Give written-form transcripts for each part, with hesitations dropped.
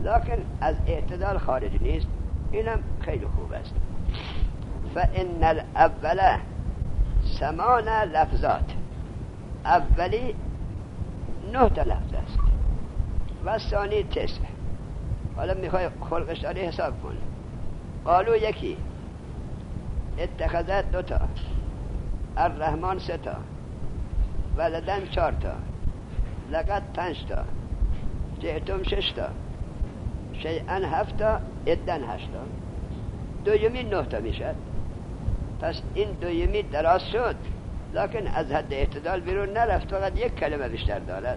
لكن از اعتدال خارج نیست. اینم خیلی خوب است. فإن الاول 8 لفظات، اولی 9 تا لفظ است و ثانی 9. حالا میخوای خلقش داری حساب کن. قالو یکی، اتخذت 2 تا، الرحمن 3 تا، ولدن 4 تا، لقد 5 تا، جئتم 6 تا، شیئا 7 تا، ادن 8 تا. دومی 9 تا میشد. پس این دومی دراز شد لکن از حد اعتدال بیرون نرفت، فقط 1 کلمه بیشتر دارد.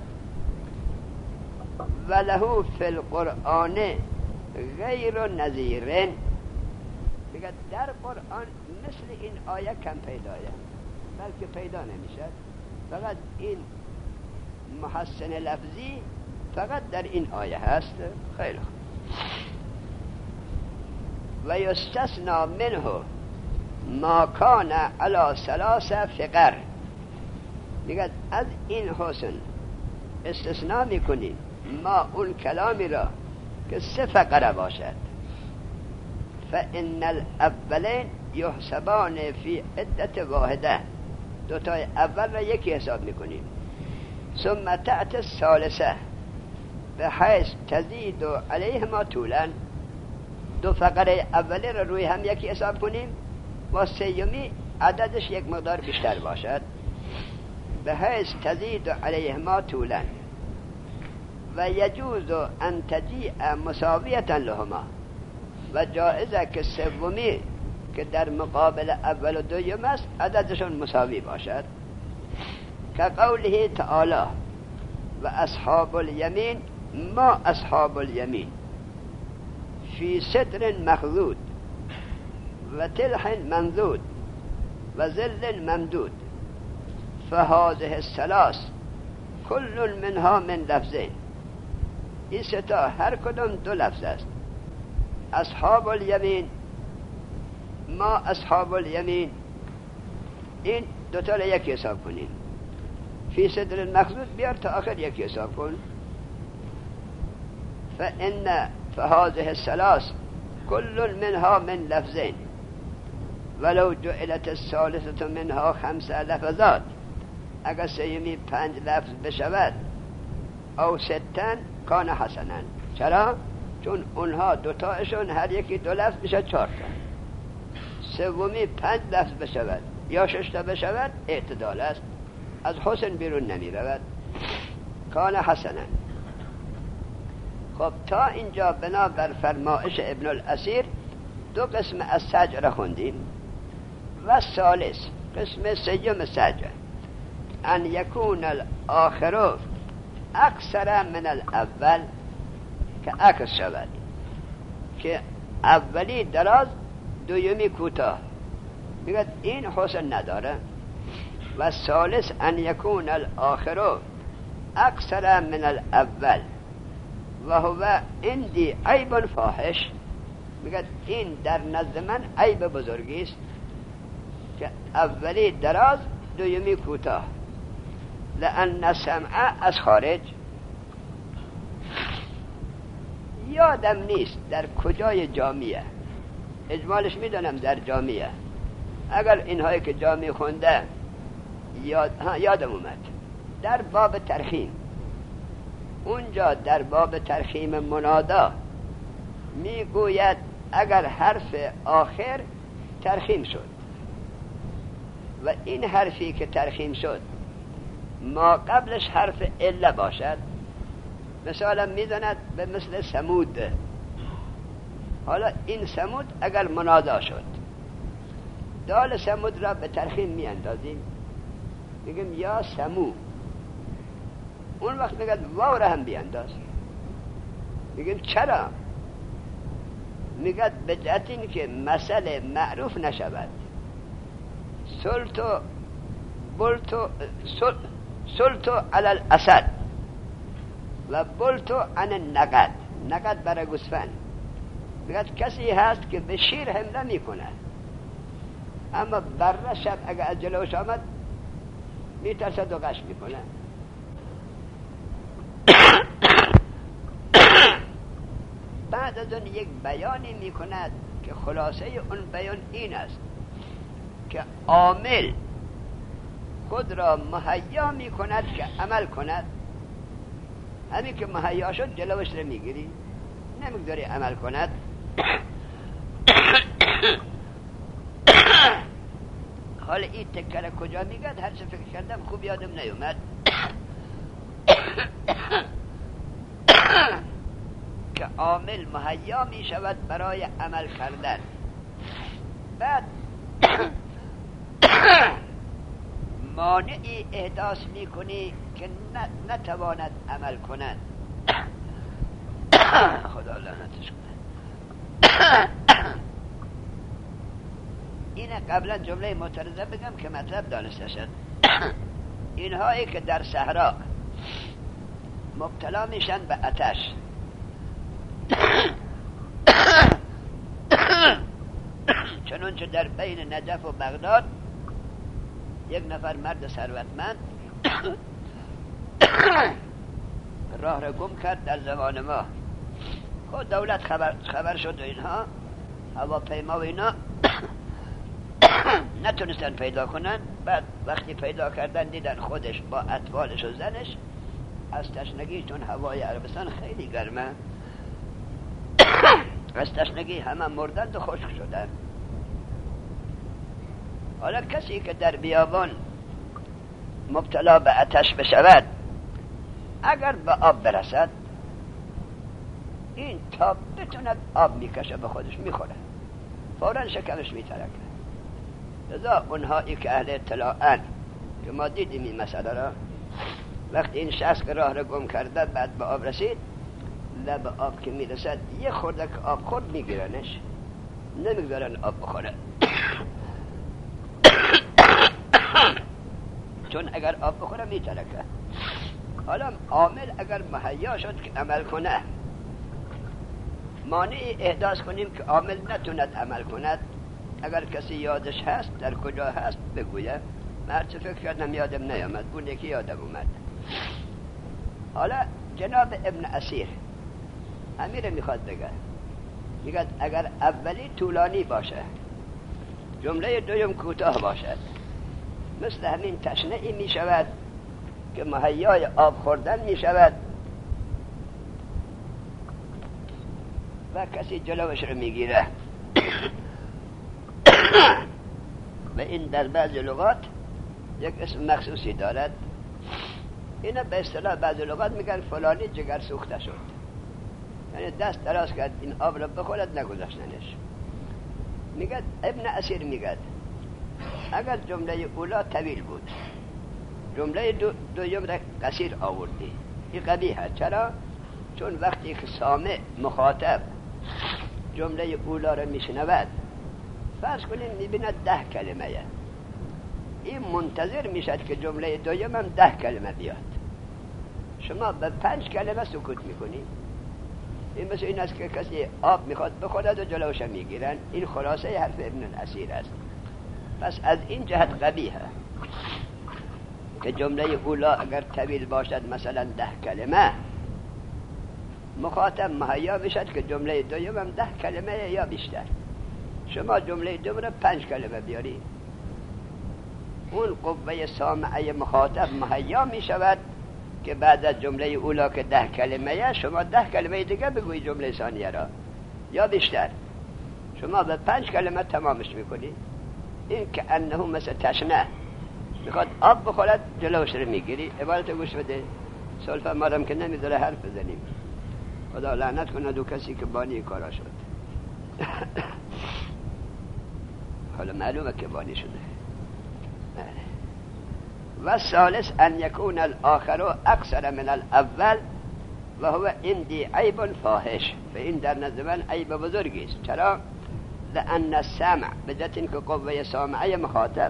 وله فی القرآن غیر نظیرن، میگه در قرآن مثل این آیه کم پیدایه، بلکه پیدا نمیشد. فقط این محسن لفظی فقط در این آیه هست. خیلی خوب. و یستثنا منه ما کان علی 3 فقر، میگه از این حسن استثناء میکنیم ما اون کلامی را که 3 فقره باشد. فإن الاولین یحسبان فی عدت واحده، 2 تا اول را یکی حساب میکنیم. ثم تأتی الثالثه بحیث تزید علیهما طولا، 2 فقره اولی را روی هم یکی حساب کنیم و 3 عددش 1 مقدار بیشتر باشد. بحیث تزید علیهما طولا و یجوز ان تجیء مساویتا لهما، و جائزه که 3 که در مقابل اول و دوم است عددشون مساوی باشد. که قوله تعالی و اصحاب الیمین ما اصحاب الیمین فی سدر مخضود و تلح منضود و ظل ممدود فهذه 3 کل منها من لفظین. این 3 تا هر کدام 2 لفظ است. اصحاب الیمین، ما اصحاب الیمین، این 2 تا را یکی حساب کنیم. فی صدر مخضود بیار تا آخر یکی حساب کن. فهذه 3 کل منها من لفظین ولو جعلت الثالثه منها 5 لفظات، اگر 3 5 لفظ بشود او 6 کان حسنا. چرا؟ چون اونها 2 تاشون هر یکی 2 لفظ میشه 4 تا. 3 5 لفظ بشود یا 6 تا بشود اعتدال است، از حسن بیرون نمی رود. کان حسنا. خب تا اینجا بنا بر فرمایش ابن الاسیر 2 قسم از سجع را خوندیم. و ثالث قسم 3 سجع ان یکون الاخر اکثر من الاول، که عکس شود، که اولی دراز دومی کوتاه. میگه این حسن نداره. و ثالث ان یکون الاخر اکثر من الاول و هو عندی عیب فاحش، میگه این در نزد من عیب بزرگی است که اولی دراز دومی کوتاه. لأن سمع از خارج، یادم نیست در کجای جامعه، اجمالش میدونم در جامعه، اگر اینهایی که جامعه خونده یادم اومد در باب ترخیم، اونجا در باب ترخیم منادا میگوید اگر حرف آخر ترخیم شد و این حرفی که ترخیم شد ما قبلش حرف اله باشد، مثلا میداند به مثل سمود. حالا این سمود اگر منادا شد، دال سمود را به ترخیم میاندازیم، میگیم یا سمو. اون وقت میگه واو را هم بیانداز، میگیم چرا؟ میگه به جهت این که مسئله معروف نشود. سلطو علی الاسد و بلتو عن النقد، نقد برای گوسفند. میگه کسی هست که به شیر حمله میکنه، اما بره شب اگر از جلوش آمد میترسد و غش میکنه. بعد از اون یک بیانی میکند که خلاصه اون بیان این است که عامل خود را مهیا میکند که عمل کند. همین که مهیا شد جلوش رو میگیری، نمیگذاری عمل کند. حالا این تکره کجا میگد؟ هر چه فکر کردم خوب یادم نیومد. که عامل مهیا می شود برای عمل کردن. بعد مانعی احداث می کنی که نتواند عمل کند. خدا لعنتش کنه. اینه قبلا جمله معترضه بگم که مطلب دانسته شد. اینهایی که در صحرا مبتلا میشن به آتش، چنانچه در بین نجف و بغداد یک نفر مرد ثروتمند راه را گم کرد در زمان ما. خود دولت خبر شد و اینها هواپیما و اینا نتونستن پیدا کنن. بعد وقتی پیدا کردن دیدن خودش با اطفالش و زنش از تشنگی، چون هوای عربستان خیلی گرمه، از تشنگی همه مردند و خشک شدن. حالا کسی که در بیابان مبتلا به آتش بشود، اگر به آب برسد، این تا بتوند آب میکشه به خودش میخوره، فوراً شکمش میترکه. لذا اونهایی که اهل اطلاعن که ما دیدیم این مسئله را، وقتی این شخص که راه را گم کرده بعد به آب رسید، لب آب که میرسد یه خورده که آب خورد میگیرنش، نمیگذارن آب بخوره. چون اگر آب بخوره میترکه. حالا عامل اگر مهیا شد که عمل کنه، مانعی احداث کنیم که عامل نتوند عمل کند. اگر کسی یادش هست در کجا هست بگویه. من هرچه فکر کردم یادم نیامد، اون یکی یادم اومد. حالا جناب ابن اسیر امیر میخواد بگه، میگه اگر اولی طولانی باشه، جمله دوم کوتاه باشد، مثل همین تشنه ای میشود که مهیای آب خوردن میشود و کسی جلوش رو میگیره. و این در بعض لغات یک اسم مخصوصی دارد. اینه به اصطلاح بعض لغات میگن فلانی جگر سوخته شد، یعنی دست دراز کرد این آب را بخورد نگذاشتنش. میگه ابن اسیر میگه اگر جمله اولا طویل بود، جمله دوم را قصیر آوردی، این قبیحه. چرا؟ چون وقتی که سامع مخاطب جمله اولا را میشنود، فرض کنیم میبیند 10 کلمه، این منتظر میشد که جمله دوم هم 10 کلمه بیاد. شما به 5 کلمه سکوت میکنی. این مثل این است که کسی آب میخواد بخورد و جلوش میگیرن. این خلاصه حرف ابن الاسیر است. پس از این جهت قبیحه که جمله اولا اگر طویل باشد، مثلا 10 کلمه، مخاطب مهیا بشد که جمله دوم هم 10 کلمه یا بیشتر. شما جمله دوم را 5 کلمه بیاری، اون قوه سامعه مخاطب مهیا می شود که بعد از جمله اولا که 10 کلمه، شما 10 کلمه دیگه بگوی جمله ثانیه را یا بیشتر. شما به 5 کلمه تمامش میکنی. این که انه مثل تشنه میخواد آب بخورد، جلوش رو میگیری. عبارت گوش بده. سلفه مارم که نمیذاره حرف بزنیم. خدا لعنت کنه دو کسی که بانی کارا شد. حالا معلومه که بانی شده. و ثالث ان یکون الاخر اکثر من الاول و هو عندي عیب فاحش. و این در نزد من عیب بزرگی است. چرا؟ لان السمع بجت این که قوه سامعه مخاطب،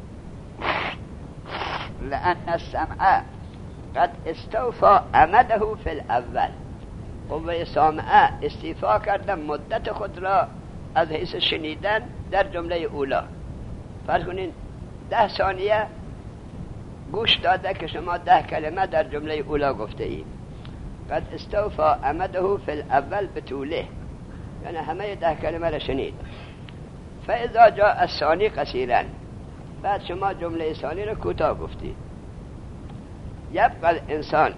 لان السمع قد استوفى امده فی الاول. قوه سامعه استیفا کرده مدت خود را از حیث شنیدن در جمله اولا. فرض کنین 10 ثانیه گوش داده که شما 10 کلمه در جمله اولا گفته اید. قد استوفى امده فی الاول بطوله. یعنی همه 10 کلمه را شنید. فاذا جاء الثانی قصیرا، بعد شما جمله ثانی را کوتاه گفتید. یبقى الانسان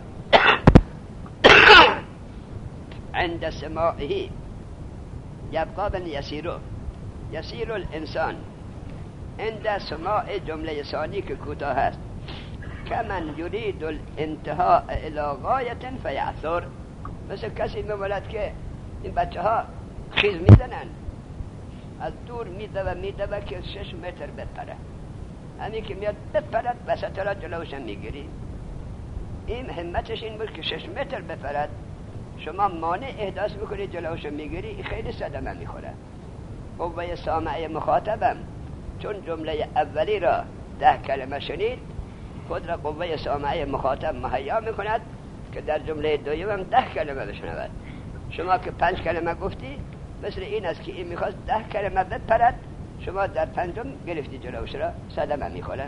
عند سماعه، یبقى بن یسیر الانسان عند سماع جمله ثانی که کوتاه است. کمن یرید الانتهاء الى غایة فیعثر، مثل کسی می‌باشد که این بچه ها خیز میزنن، از دور میدوه که 6 متر بپره، همین که میاد بپرد وسط را جلوش میگیری. این همتش این بود که 6 متر بپرد، شما مانع احداث میکنی جلوش میگیری، این خیلی صدمه میخوره. قوه سامعه مخاطبم چون جمله اولی را 10 کلمه شنید، خود را قوه سامعه مخاطب مهیا میکند که در جمله دوم 10 کلمه بشنود. شما که 5 کلمه گفتی، مثل این است که این میخواست 10 کلمه بپرد، شما در 5م گرفتی جلوش را، صدمه میخوره.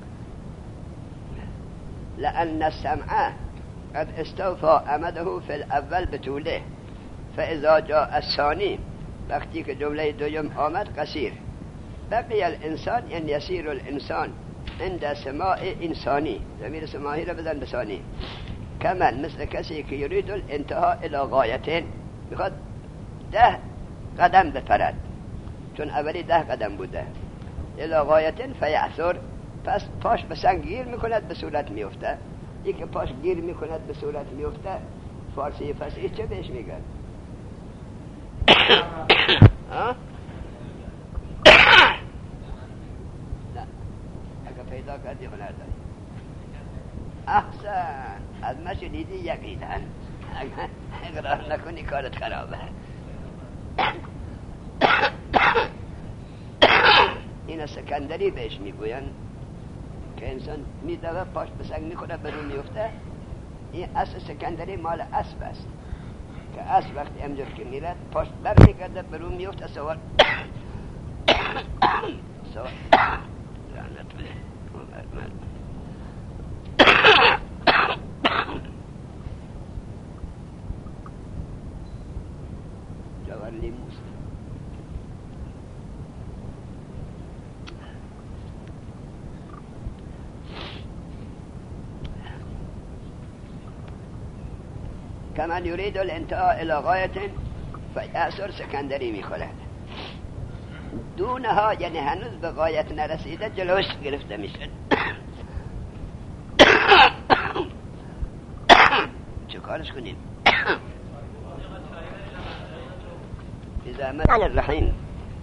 لأن السمع قد استوفى امده في الاول بطوله، فاذا جاء الثاني، وقتی که جمله دوم آمد قصیر، بقي الانسان ان يسير الانسان عند سماع انسانی، ضمیر سماعی را بزن بثانی. کمن مثل کسی که یرید الانتهاء الى غایتین، میخواد 10 قدم بپرد، چون اولی 10 قدم بوده. الى غایتین فیعثر، پس پاش به سنگ گیر میکند به صورت میفته. یکی پاش گیر میکند به صورت میفته، فارسی فصیح چه بهش میگن؟ نه، اگه پیدا کردی هنر داری. احسن، از ما شنیدی یقینا، اگه اقرار نکنی کارت خرابه. این سکندری بهش میگوین که انسان میدوه پاش به سنگ میکنه به رو میفته. این اسب سکندری مال اسب است که اسب وقتی امجور که میرد پاش بر میگرده به رو میفته. سوال رحمت بله جوار لیموست. کمن یرید الانتهاء الى غایة فیعثر، سکندری میخورد. دونها یعنی هنوز به غایت نرسیده، جلوش گرفته میشه. چه کارش کنیم؟ بزحمت الرحیم.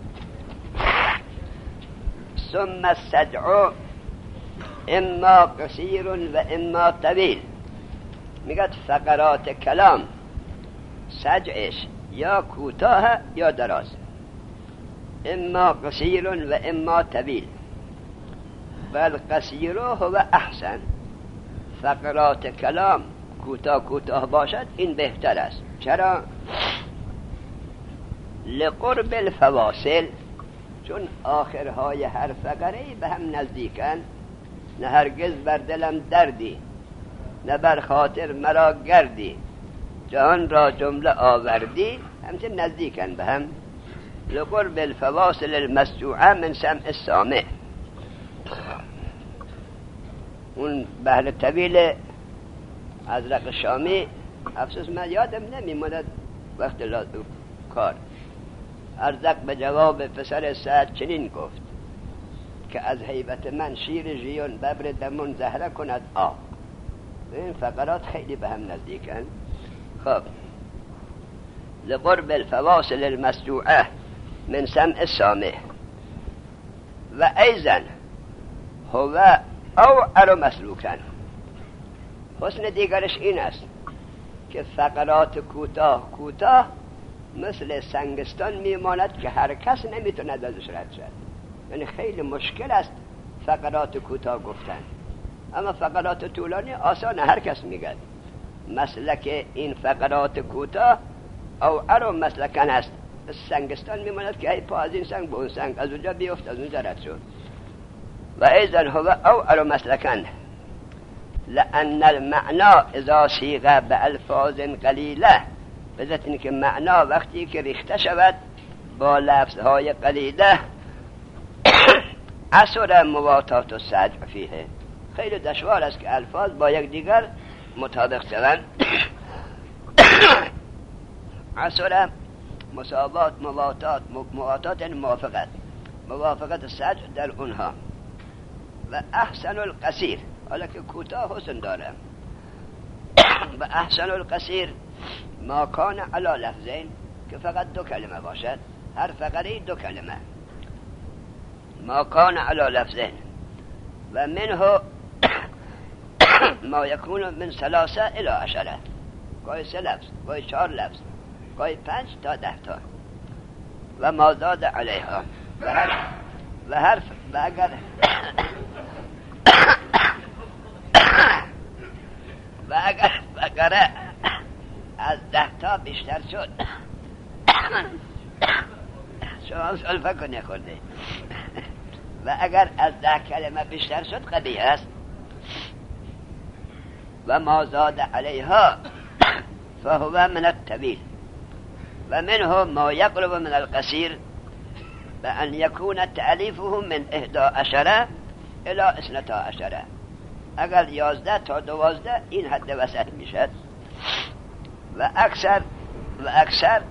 ثم السجع اما قصیر و اما طویل. میگد فقرات کلام سجعش یا کوتاه یا دراز، اما قصیر و اما طویل. بل قصیر هو احسن، فقرات کلام کوتاه باشد این بهتر است. چرا؟ لقرب الفواصل، چون آخرهای هر فقره به هم نزدیکن. نه هرگز بر دلم دردی، نه بر خاطر مرا گردی، جهان را جمله آوردی، همچنین نزدیکن به هم. لقرب الفواصل المسجوعه من سمع السامع. اون بحر طویل ازرق شامی، افسوس من یادم نمیموند وقت کار. ازرق به جواب پسر سعد چنین گفت که از هیبت من شیر ژیون ببر دمون زهره کند آب. این فقرات خیلی به هم نزدیکن. خب، لقرب الفواصل المسجوعه من سمع السامع. و ایضا هو اوعر مسلوکن. حسن دیگرش این است که فقرات کوتاه مثل سنگستان میماند که هر کس نمیتوند ازش رد شد. یعنی خیلی مشکل است فقرات کوتاه گفتن، اما فقرات طولانی آسان، هر کس میگد. مسلک این فقرات کوتاه اوعر مسلکن است. سنگستان میماند که ای پا از این سنگ به اون سنگ، از اونجا بیفت از اونجا رد شد. و ایضا هو اوعر مسلکن لأن المعنى اذا صيغ بألفاظ قلیله بذات این که معنا وقتی که ریخته شود با لفظهای قلیله اثر مواتات و سجع فیه، خیلی دشوار است که الفاظ با یک دیگر مطابق شوند. اثر مساوات، مواتات یعنی موافقت سجع در اونها. و احسن القصیر، حالا که کوتاه حسن داره. و احسن القصیر ما کان علی لفظین، که فقط 2 کلمه باشد، هر فقره 2 کلمه. ما کان علی لفظین و منه ما یکون من 3 الی 10، گاهی 3 لفظ، گاهی 4 لفظ، گاهی 5 تا 10 تا. و ما زاد علیها و حرف و اگر فقره از 10 تا بیشتر شد شما سلفه کنی خورده و اگر از 10 کلمه بیشتر شد قبیح است. و ما زاد علیها فهو من الطویل و منه ما یقرب من القصیر بأن يكون تألیفه من 11 الى 12. اگر 11 تا 12 این حد وسط میشد. و اکثر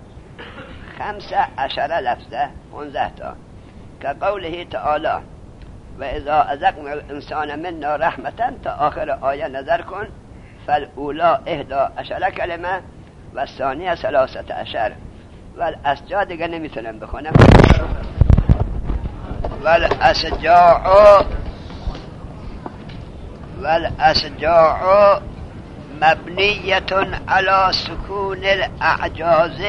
15 لفظه، 15 تا، که قوله تعالی و اذا اذقنا الانسان منا رحمتا تا آخر آیه نظر کن. فالاولا 11 کلمه و الثانیه 13. والاسجاع دیگه نمیتونم بخونم. والاسجاع مبنية على سكون الأعجاز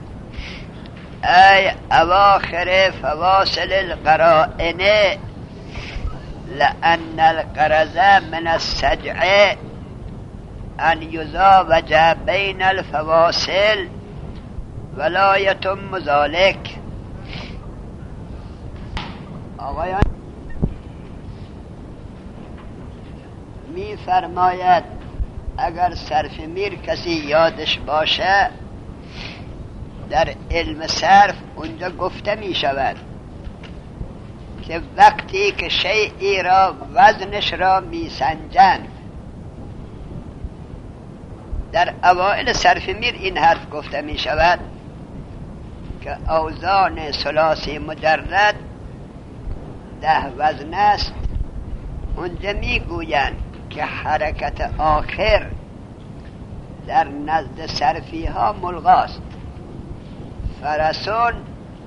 أي أواخر فواصل القرائن، لأن القرز من السجع أن يزاوج بين الفواصل ولا يتم ذلك. آقایان می فرماید اگر صرف میر کسی یادش باشه در علم صرف اونجا گفته می شود که وقتی که شیئی را وزنش را می سنجند، در اوائل صرف میر این حرف گفته می شود که اوزان ثلاثی مجرد 10 وزن است. اونجا می گویند که حرکت آخر در نزد صرفی ها ملغاست. فرسون،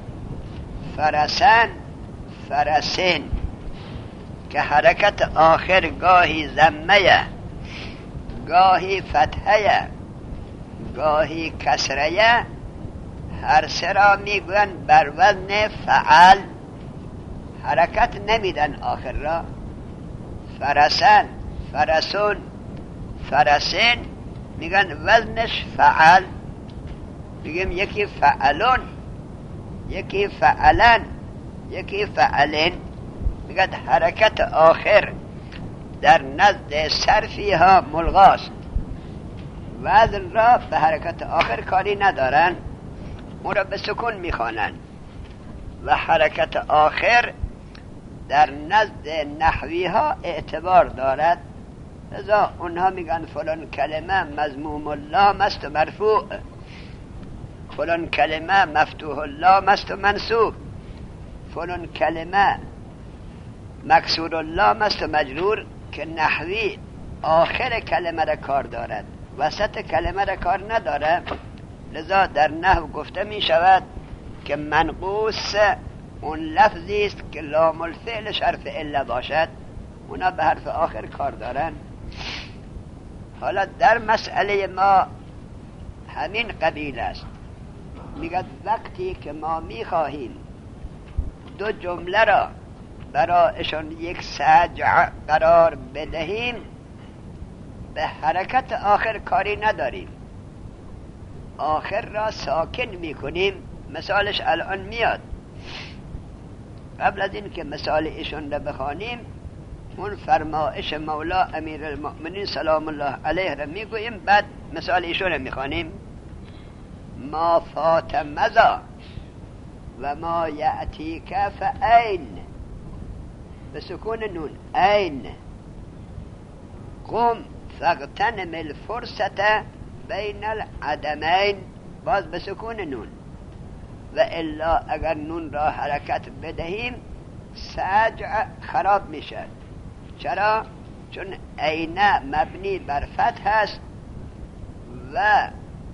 فرسن، فرسین، که حرکت آخر گاهی ضمه، گاهی فتحه، گاهی کسره، هر سه را میگوین بر وزن فعل، حرکت نمیدن آخر را. فرسن، فرسون، فرسین میگن وزنش فعل. میگیم یکی فعلون، یکی فعلن، یکی فعلین. میگن حرکت آخر در نزد صرفی ها ملغاست، وزن را به حرکت آخر کاری ندارن، اون را به سکون میخوانن. و حرکت آخر در نزد نحوی ها اعتبار دارد، لذا اونها میگن فلان کلمه مضموم اللام است و مرفوع، فلان کلمه مفتوح اللام است و منصوب، فلان کلمه مکسور اللام است و مجرور، که نحوی آخر کلمه را کار دارد، وسط کلمه را کار نداره. لذا در نحو گفته می شود که منقوص اون لفظی است که لام الفعل حرف عله باشد، اونا به حرف آخر کار دارن. حالا در مسئله ما همین قبیل است. میگه وقتی که ما میخواهیم 2 جمله را برایشان یک سجع قرار بدهیم، به حرکت آخر کاری نداریم، آخر را ساکن میکنیم. مثالش الان میاد. قبل از این که مثال ایشون را بخوانیم، اون فرمایش مولا امیر المؤمنین سلام الله علیه را میگوییم، بعد مثال ایشون را میخوانیم. ما فات مزا و ما یأتیک فأین، به سکون نون این. قم فاغتنم الفرصة بین العدمین، باز به سکون نون. و الا اگر نون را حرکت بدهیم سجع خراب میشه. چرا؟ چون عینه مبنی بر فتح هست و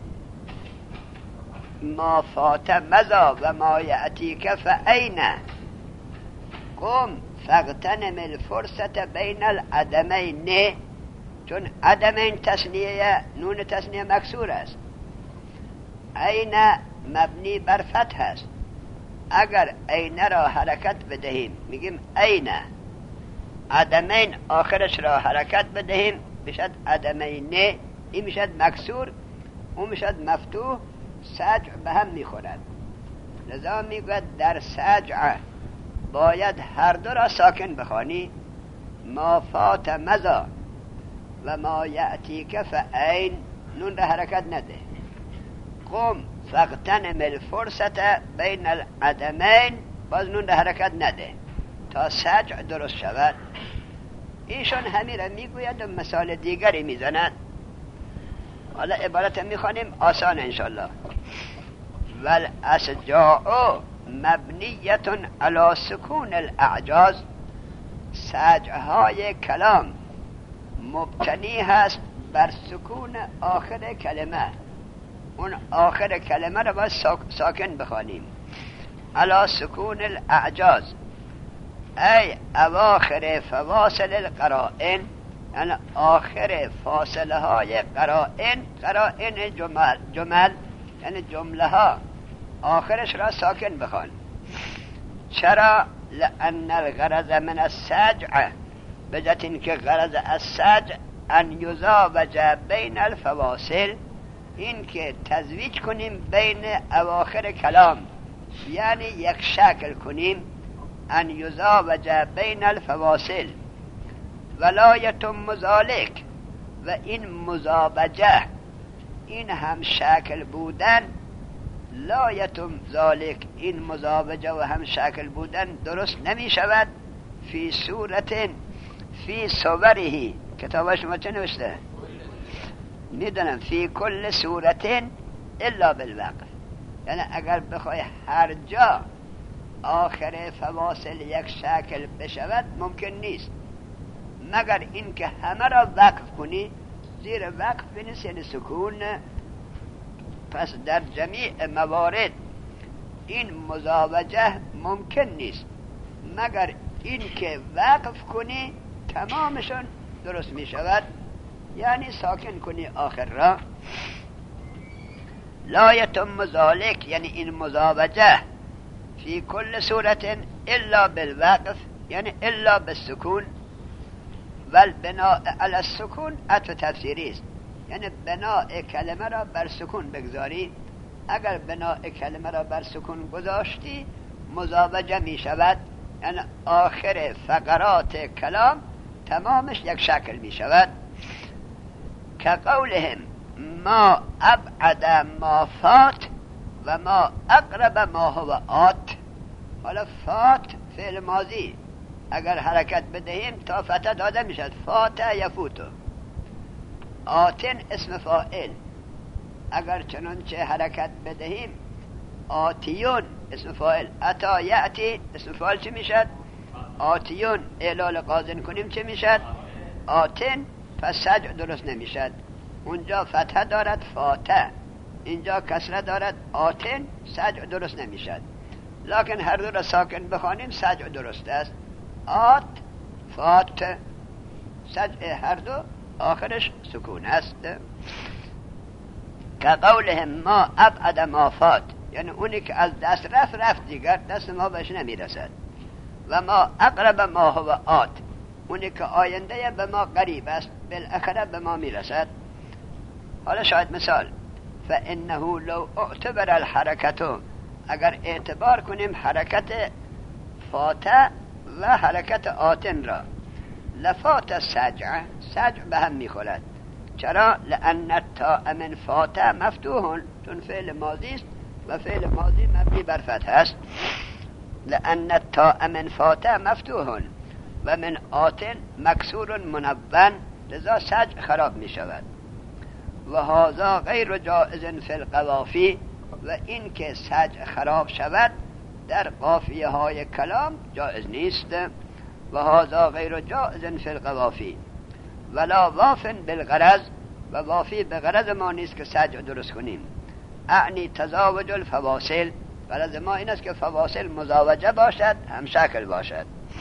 ما فات مزا و ما یأتیک فأین. قم فاغتنم الفرصة بین العدمین، چون عدمین تثنیه، نون تثنیه مکسور است. عین مبنی بر فتح است. اگر عین را حرکت بدهیم میگیم عین، عدمین آخرش را حرکت بدهیم بشد عدمین، این میشد مکسور، اون میشد مفتوح، سجع به هم میخورد. لذا میگوید در سجع باید هر دو را ساکن بخوانی. ما فات مزا و ما یأتیک فأین، نون را حرکت نده. قم فاغتنم الفرصة بین العدمین، باز نون را حرکت نده تا سجع درست شود. ایشان همین را میگوید و مثال دیگری میزند. حالا عبارت میخوانیم آسان انشالله. والاسجاع مبنیت علی سکون الاعجاز، سجعهای کلام مبتنی هست بر سکون آخر کلمه. اون آخر کلمه را باید ساکن بخوانیم. علی سکون الاعجاز ای اواخر فواصل القرائن، یعنی آخر فاصله های قرائن. قرائن جمل یعنی جمله ها، آخرش را ساکن بخوان. چرا؟ لأن الغرض من السجع، بجت این که غرض السجع ان یزاوج بین الفواصل، این که تزویج کنیم بین اواخر کلام، یعنی یک شکل کنیم. ان یزاوج بین الفواصل ولا یتم ذلک، و این مزاوجه، این هم شکل بودن، لا یتم ذلک، این مزاوجه و هم شکل بودن درست نمی شود. فی صورت فی صوره، کتاب شما چه نوشته؟ میدونم فی کل صورت الا بالوقف، یعنی اگر بخوای هر جا آخر فواصل یک شکل بشود ممکن نیست، مگر این که همه را وقف کنی. زیر وقف بنویس یعنی سکون. پس در جمیع موارد این مزاوجه ممکن نیست، مگر این که وقف کنی تمامشون درست می شود، یعنی ساکن کنی آخر را. لا یتم ذلک، یعنی این مزاوجه فی کل صورت الا بالوقف، یعنی الا بالسکون. والبناء علی السکون عطف تفسیری است، یعنی بناء کلمه را بر سکون بگذاری. اگر بناء کلمه را بر سکون گذاشتی مزاوجه می شود، یعنی آخر فقرات کلام تمامش یک شکل می شود. که قولهم ما ابعد ما فات و ما اقرب ما هو آت. حالا فات فعل ماضی، اگر حرکت بدهیم تا فتح داده می شد، فات یفوتو. آتن اسم فاعل، اگر چنانچه حرکت بدهیم آتیون اسم فاعل. اتا یأتی اسم فاعل چه می شد؟ آتیون. اعلال قاضن کنیم چه می شد؟ آتن. پس سجع درست نمی شد. اونجا فتح دارد فاتح، اینجا کسره دارد آتن، سجع درست نمی شد. لکن هر دو را ساکن بخوانیم سجع درست است. آت فات، سجع هر دو آخرش سکون است. که قولهم ما ابعد ما فات، یعنی اونی که از دست رفت دیگر دست ما بهش نمی رسد. و ما اقرب ما هو آت، اونی که آینده به ما قریب است، بالاخره به ما می رسد. حالا شاید مثال، فانه لو اعتبر الحرکتو، اگر اعتبار کنیم حرکت فاتح و حرکت آتن را، لفات سجع، سجع به هم می خورد. چرا؟ لأن التاء من فات مفتوح، چون فعل ماضی است و فعل ماضی مبنی بر فتح است. لأن التاء من فات مفتوح و من آت مکسور منون، لذا سجع خراب می شود. و هذا غیر جائز فی القوافی، و این که سجع خراب شود در قافیه های کلام جائز نیست. و هذا غیر جائز فی القوافی ولا واف بالغرض، و وافی به غرض ما نیست که سجع درست کنیم. اعنی تزاوج الفواصل، غرض ما این است که فواصل مزاوجه باشد، هم شکل باشد.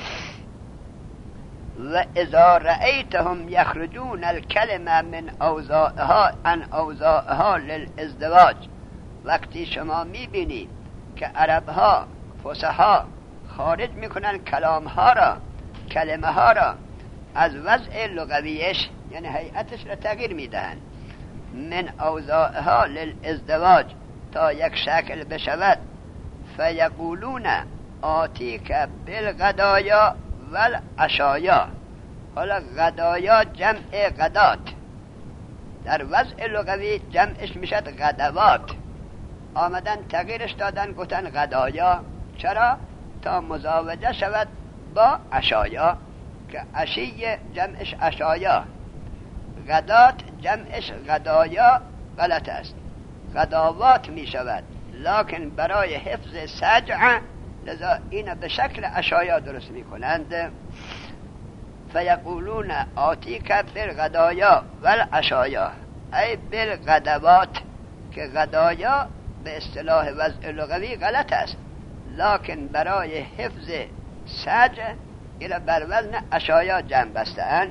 و اذا رأیتهم یخرجون الکلمه من اوضاعها عن اوضاعها للازدواج، وقتی شما میبینی که عربها فصحا خارج میکنن کلامها را، کلمه ها را از وضع لغویش، یعنی هیئتش را تغییر میدهند، من اوضاعها للازدواج تا یک شکل بشود، فیقولون آتیک بالغدایا والعشایا. حالا غدایا جمع غدات، در وضع لغوی جمعش میشد غدوات، آمدن تغییرش دادن گفتن غدایا. چرا؟ تا مزاوجه شود با عشایا، که عشیه جمعش عشایا، غدات جمعش غدایا غلط است، غداوات می شود، لکن برای حفظ سجع لذا این به شکل عشایا درست می کنند. فیقولون آتیک بالغدایا والعشایا، ای بالغدوات، که غدایا به اصطلاح وضع لغوی غلط است، لکن برای حفظ سجع این بر وزن عشایا جمع بسته‌اند.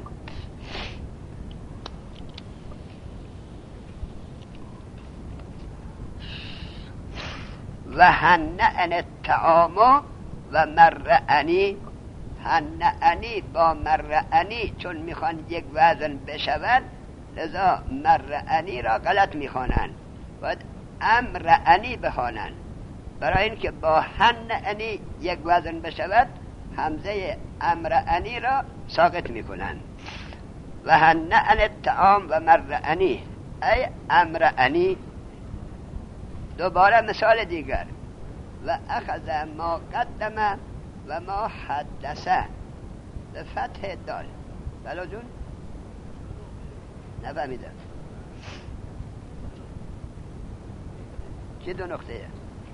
و هنأن الطعام و مرعنی، هنأنی با مرعنی چون میخوان یک وزن بشود لذا مرعنی را غلط میخوانند، باید امرعنی بخوانند. برای اینکه با هنأنی یک وزن بشود همزه امرعنی را ساقط میکنند. و هنأن الطعام و مرعنی ای امرعنی. دوباره مثال دیگر، و اخذ ما قدم و ما حدثه به فتح دال. بلا جون نفهمیدم چی دو نقطه؟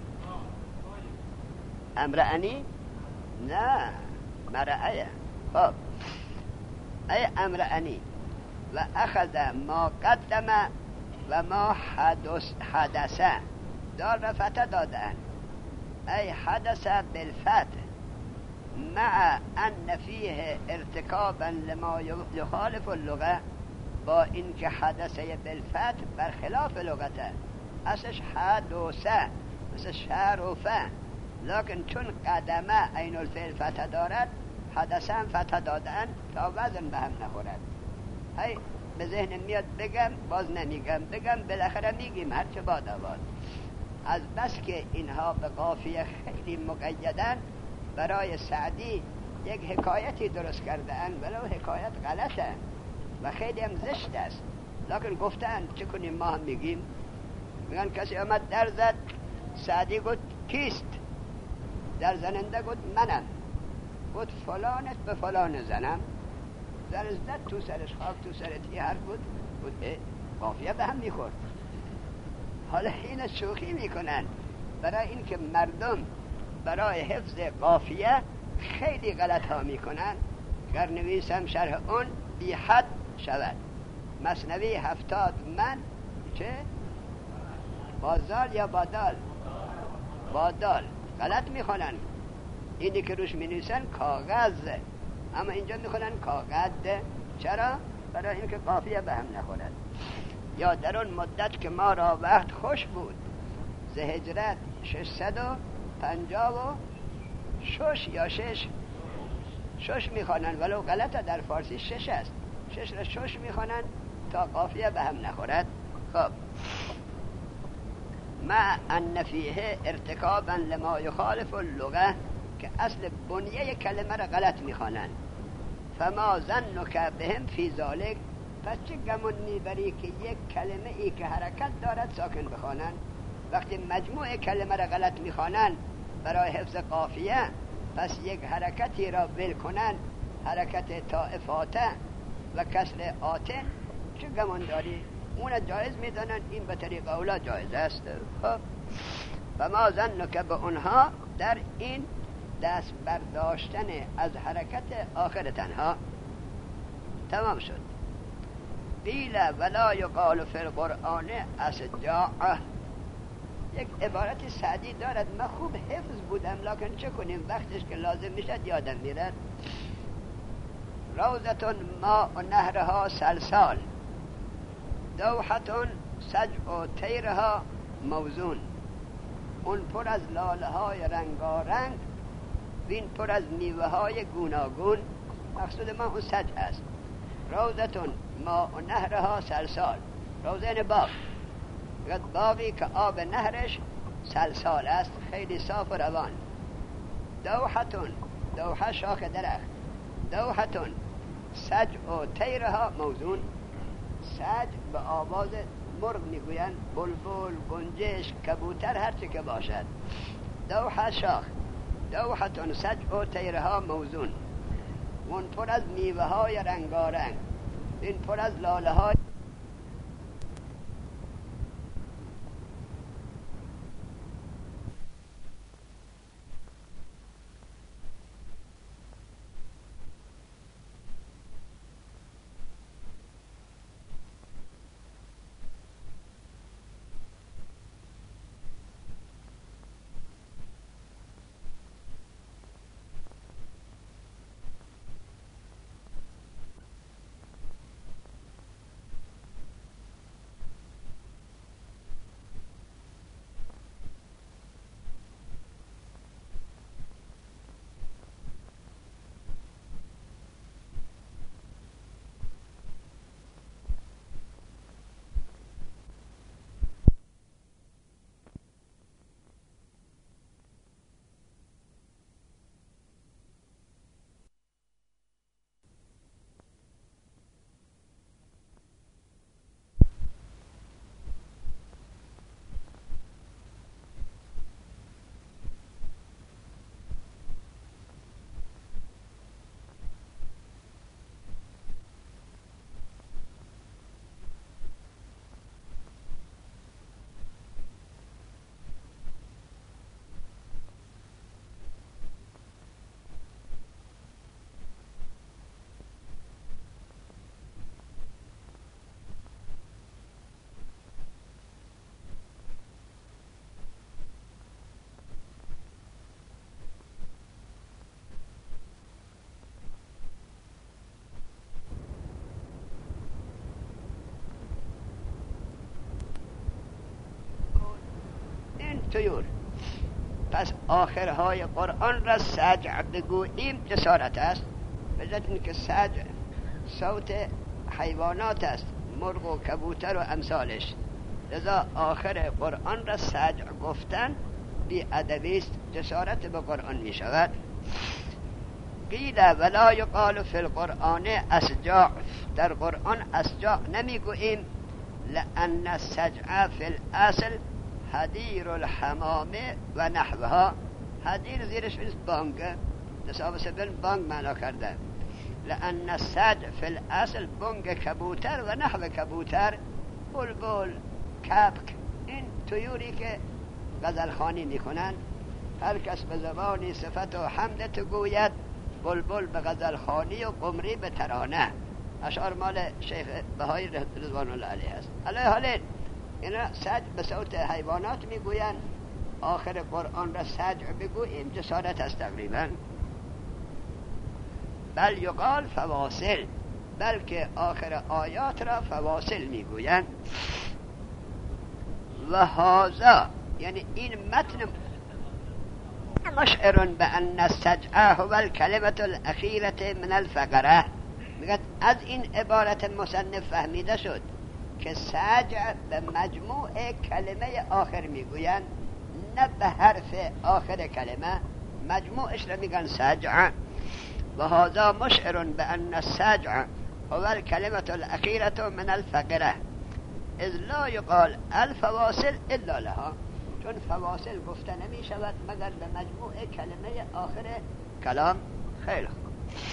امرعنی؟ نه مرعیه. خب ای امرعنی و اخذ ما قدم و ما حدثه، دال را فتح دادن، ای حدث بالفتح مع ان فیه ارتکابا لما یخالف اللغه، با اینکه حدثه بالفتح برخلاف لغته، اصلش حدثه مثل شرفه، لکن چون قدمه عین الفعل فتح دارد حدثه هم فتح دادن تا وزن به هم نخورد. هی به ذهن میاد بگم باز نمیگم، بگم بالاخره میگیم هرچه باد آباد. از بس که اینها به قافیه خیلی مقیدن، برای سعدی یک حکایتی درست کردن، ولو حکایت غلطه و خیلی هم زشت است، لکن گفتن چه کنیم ما هم میگیم. میگن کسی آمد در زد، سعدی گفت کیست؟ در زننده گفت منم، گفت فلانت به فلان زنم، در زد تو سرش خواب تو سرت یه حرف بود، گفت قافیه به هم میخورد. حالا این شوخی میکنن برای اینکه مردم برای حفظ قافیه خیلی غلط ها میکنن. گر نویسم شرح اون بی حد شود. مثنوی 70 من چه؟ بازال یا بادال؟ بادال غلط میخونن. اینی که روش مینویسن کاغذ، اما اینجا میخونن کاغذ. چرا؟ برای اینکه قافیه به هم نخورد. یا در اون مدت که ما را وقت خوش بود، ز هجرت 656 یا 6 میخوانن، ولو غلطه در فارسی 6 است، 6 را 6 میخوانن تا قافیه به هم نخورد. خب مع ان فیه ارتکابا لما یخالف اللغه، که اصل بنیه کلمه را غلط میخوانن. فما ظنک بهم فی ذلک، پس چه گمون میبری که یک کلمه ای که حرکت دارد ساکن بخوانند؟ وقتی مجموع کلمه را غلط میخوانند برای حفظ قافیه، پس یک حرکتی را ول کنند، حرکت طائفاته و کسر آته، چه گمان داری؟ اون جایز میدانن، این به طریق اولا جایز است. خب و ما ظنک به اونها در این دست برداشتن از حرکت آخر تنها. تمام شد. قیل ولا یقال فی القرآن اسجاع. یک عبارت سعدی دارد، من خوب حفظ بودم لکن چه کنیم وقتش که لازم میشد یادم میرد. روضتون ما و نهرها سلسال، دوحتون سجع و تیرها موزون. اون پر از لاله های رنگارنگ، وین پر از میوه های گوناگون. مقصود ما اون سجع است. روضتون ما و نهرها سلسال، روضه باغ، باغی که آب نهرش سلسال است، خیلی صاف و روان. دوحتون، دوحه شاخ درخت، دوحتون سجع و تیرها موزون. سجع به آواز مرغ میگویند، بلبل، گنجش، کبوتر، هرچی که باشد. دوحه شاخ، دوحتون سجع و تیرها موزون. اون پر از میوه های رنگارنگ، این پر از لاله های. طیور. پس آخرهای قرآن را سجع بگوییم جسارت است، به جهت اینکه سجع صوت حیوانات است، مرغ و کبوتر و امثالش. لذا آخر قرآن را سجع گفتن بی ادبی است، جسارت به قرآن می شود. قیل ولا یقال فی القرآن اسجاع. در قرآن اسجاع نمی گوییم، لأن السجع فی الاصل حدیر الحمام و نحوها. حدیر زیرش نیست بانگ، نصاب سبیل بانگ معنا کرده. لأن السجع فی الاصل بانگ کبوتر و نحو کبوتر، بلبل، کپک، این طیوری که غزل خوانی میکنند. هر کس به زبانی صفت و حمد تو گوید، بلبل به غزل خوانی و قمری به ترانه. اشعار مال شیخ بهایی رضوان الله علیه است. علیه حالین اینا سجع به صوت حیوانات میگویند، آخر قرآن را سجع بگوییم جسارت است تقریبا. بل یقال فواصل، بلکه آخر آیات را فواصل میگویند. و هذا یعنی این متن مشعر بأن السجع هو الكلمة الأخيرة من الفقره. میگه از این عبارت مصنف فهمیده شد که سجع به مجموع کلمه آخر میگویند، نه به حرف آخر کلمه، مجموعش را میگن سجع. و هذا مشعر بأن السجع هو الكلمة الأخيرة من الفقرة، إذ لا يقال الفواصل إلا لها، چون فواصل گفته نمی شود مگر به مجموع کلمه آخر کلام. خیلی خوب.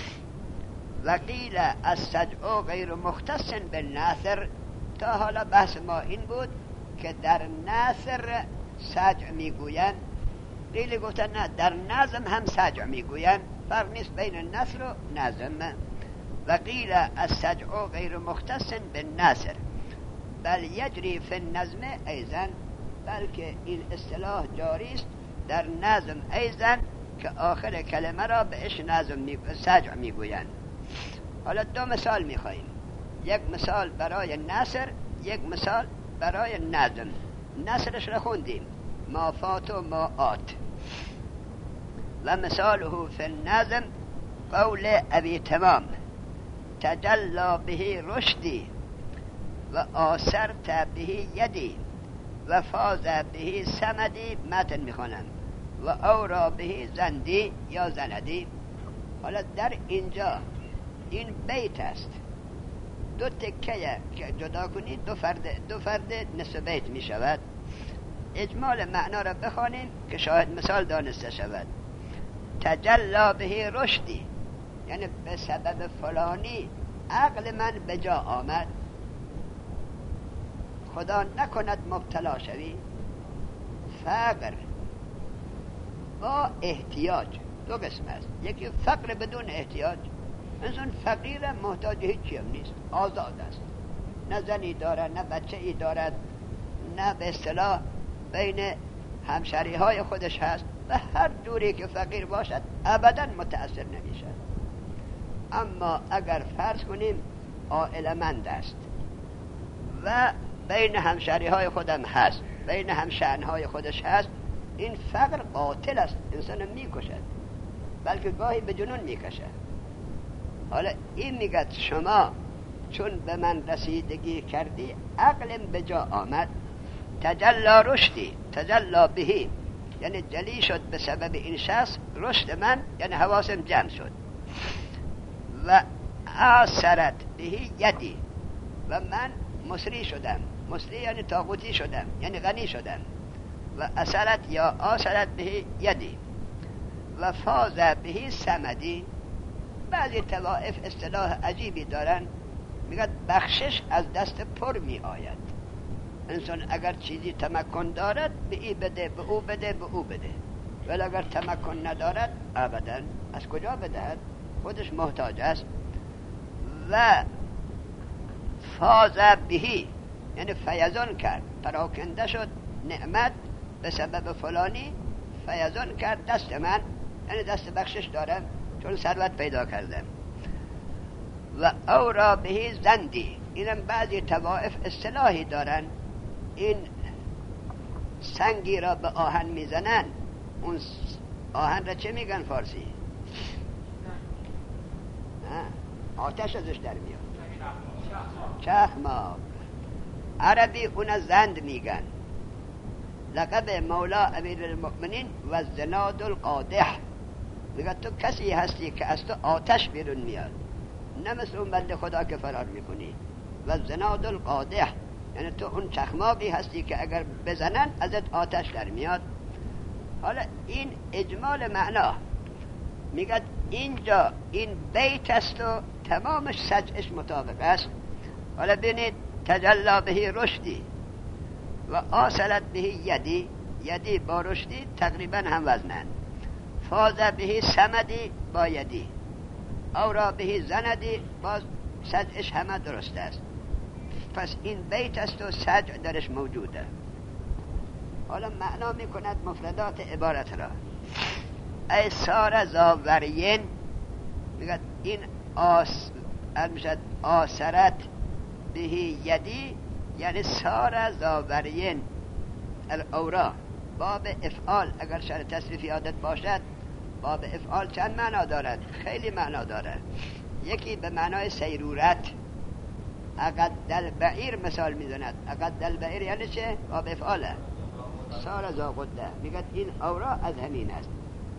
وقیل السجع غیر مختص بالنثر، تا حالا بحث ما این بود که در نثر سجع میگویند، قیل گفتن نه در نظم هم سجع میگویند، فرق نیست بین نثر و نظم. وقیل السجع غیر مختص بالنثر بل یجری فی النظم ایضا، بلکه این اصطلاح جاری است در نظم ایضا که آخر کلمه را بهش نظم سجع میگویند. حالا دو مثال میخواییم، یک مثال برای نثر، یک مثال برای نظم. نثرش را خوندیم، ما فات و ما آت. و مثاله فی النظم قول ابی تمام تجلی به رشدی و آثرت به یدی و فاز به سمدی، متن میخوانم، و اورا به زندی یا زندی. حالا در اینجا این بیت است، دو تکه که جدا کنید دو فرد نصف بیت می شود. اجمال معنا را بخوانیم که شاید مثال دانسته شود. تجلا به رشدی یعنی به سبب فلانی عقل من به جا آمد، خدا نکند مبتلا شوی. فقر با احتیاج دو قسم است، یکی فقر بدون احتیاج، انسان فقیر محتاج هیچی هم نیست، آزاد است، نه زنی دارد نه بچه ای دارد، نه به اصطلاح بین همشری های خودش هست، و هر جوری که فقیر باشد ابدا متأثر نمیشه. اما اگر فرض کنیم عائلمند است و بین همشری های خودم هست، بین همشأن های خودش هست، این فقر قاتل است، انسان میکشد، بلکه گاهی به جنون میکشد. حالا این میگد شما چون به من رسیدگی کردی عقلم به جا آمد، تجلا رشدی، تجلا بهی یعنی جلی شد به سبب این شخص رشد من، یعنی حواسم جمع شد. و آثرت بهی یدی و من مصری شدم، مصری یعنی طاغوتی شدم، یعنی غنی شدم. و اثرت یا آثرت بهی یدی و فاز بهی سمدی. بعضی طوائف اصطلاح عجیبی دارن، میگن بخشش از دست پر می آید. انسان اگر چیزی تمکن دارد به ای بده، به او بده، به او بده، ولی اگر تمکن ندارد ابدا از کجا بدهد؟ خودش محتاج است. و فاز بهی یعنی فیضان کرد، پراکنده شد نعمت به سبب فلانی، فیضان کرد دست من، یعنی دست بخشش دارم چون ثروت پیدا کردم. و اورا بهی زندی، اینم بعضی طوائف اصطلاحی دارن، این سنگی را به آهن میزنن، اون آهن را چه میگن فارسی؟ آتش ازش در میاد، چخماق. عربی اون زند میگن. لقب مولا امیر المؤمنین و زناد القادح، میگه تو کسی هستی که از تو آتش بیرون میاد، نه مثل اون بنده خدا که فرار میکنی. و زناد القادح یعنی تو اون چخماقی هستی که اگر بزنن ازت آتش در میاد. حالا این اجمال معنا، میگه اینجا این بیت است و تمامش سجعش مطابق است. حالا ببینید تجلا بهی رشدی و آصلت بهی یدی، یدی با رشدی تقریبا هم وزنن. فاز بهی سمدی با یدی، اورا بهی زندی باز سجعش همه درست است. پس این بیت است و سجع درش موجوده. حالا معنا میکند مفردات عبارت را. ای سار زاورین، میگه این آثرت بهی یدی یعنی سار زاورین الاورا. باب افعال اگر شرط تصریفی عادت باشد، باب افعال چند معنا دارد؟ خیلی معنا دارد. یکی به معنای سیرورت، اقد البعیر مثال میزند. اقد البعیر یعنی چه؟ باب افعاله. سار زاقده، میگه این اورا از همین است.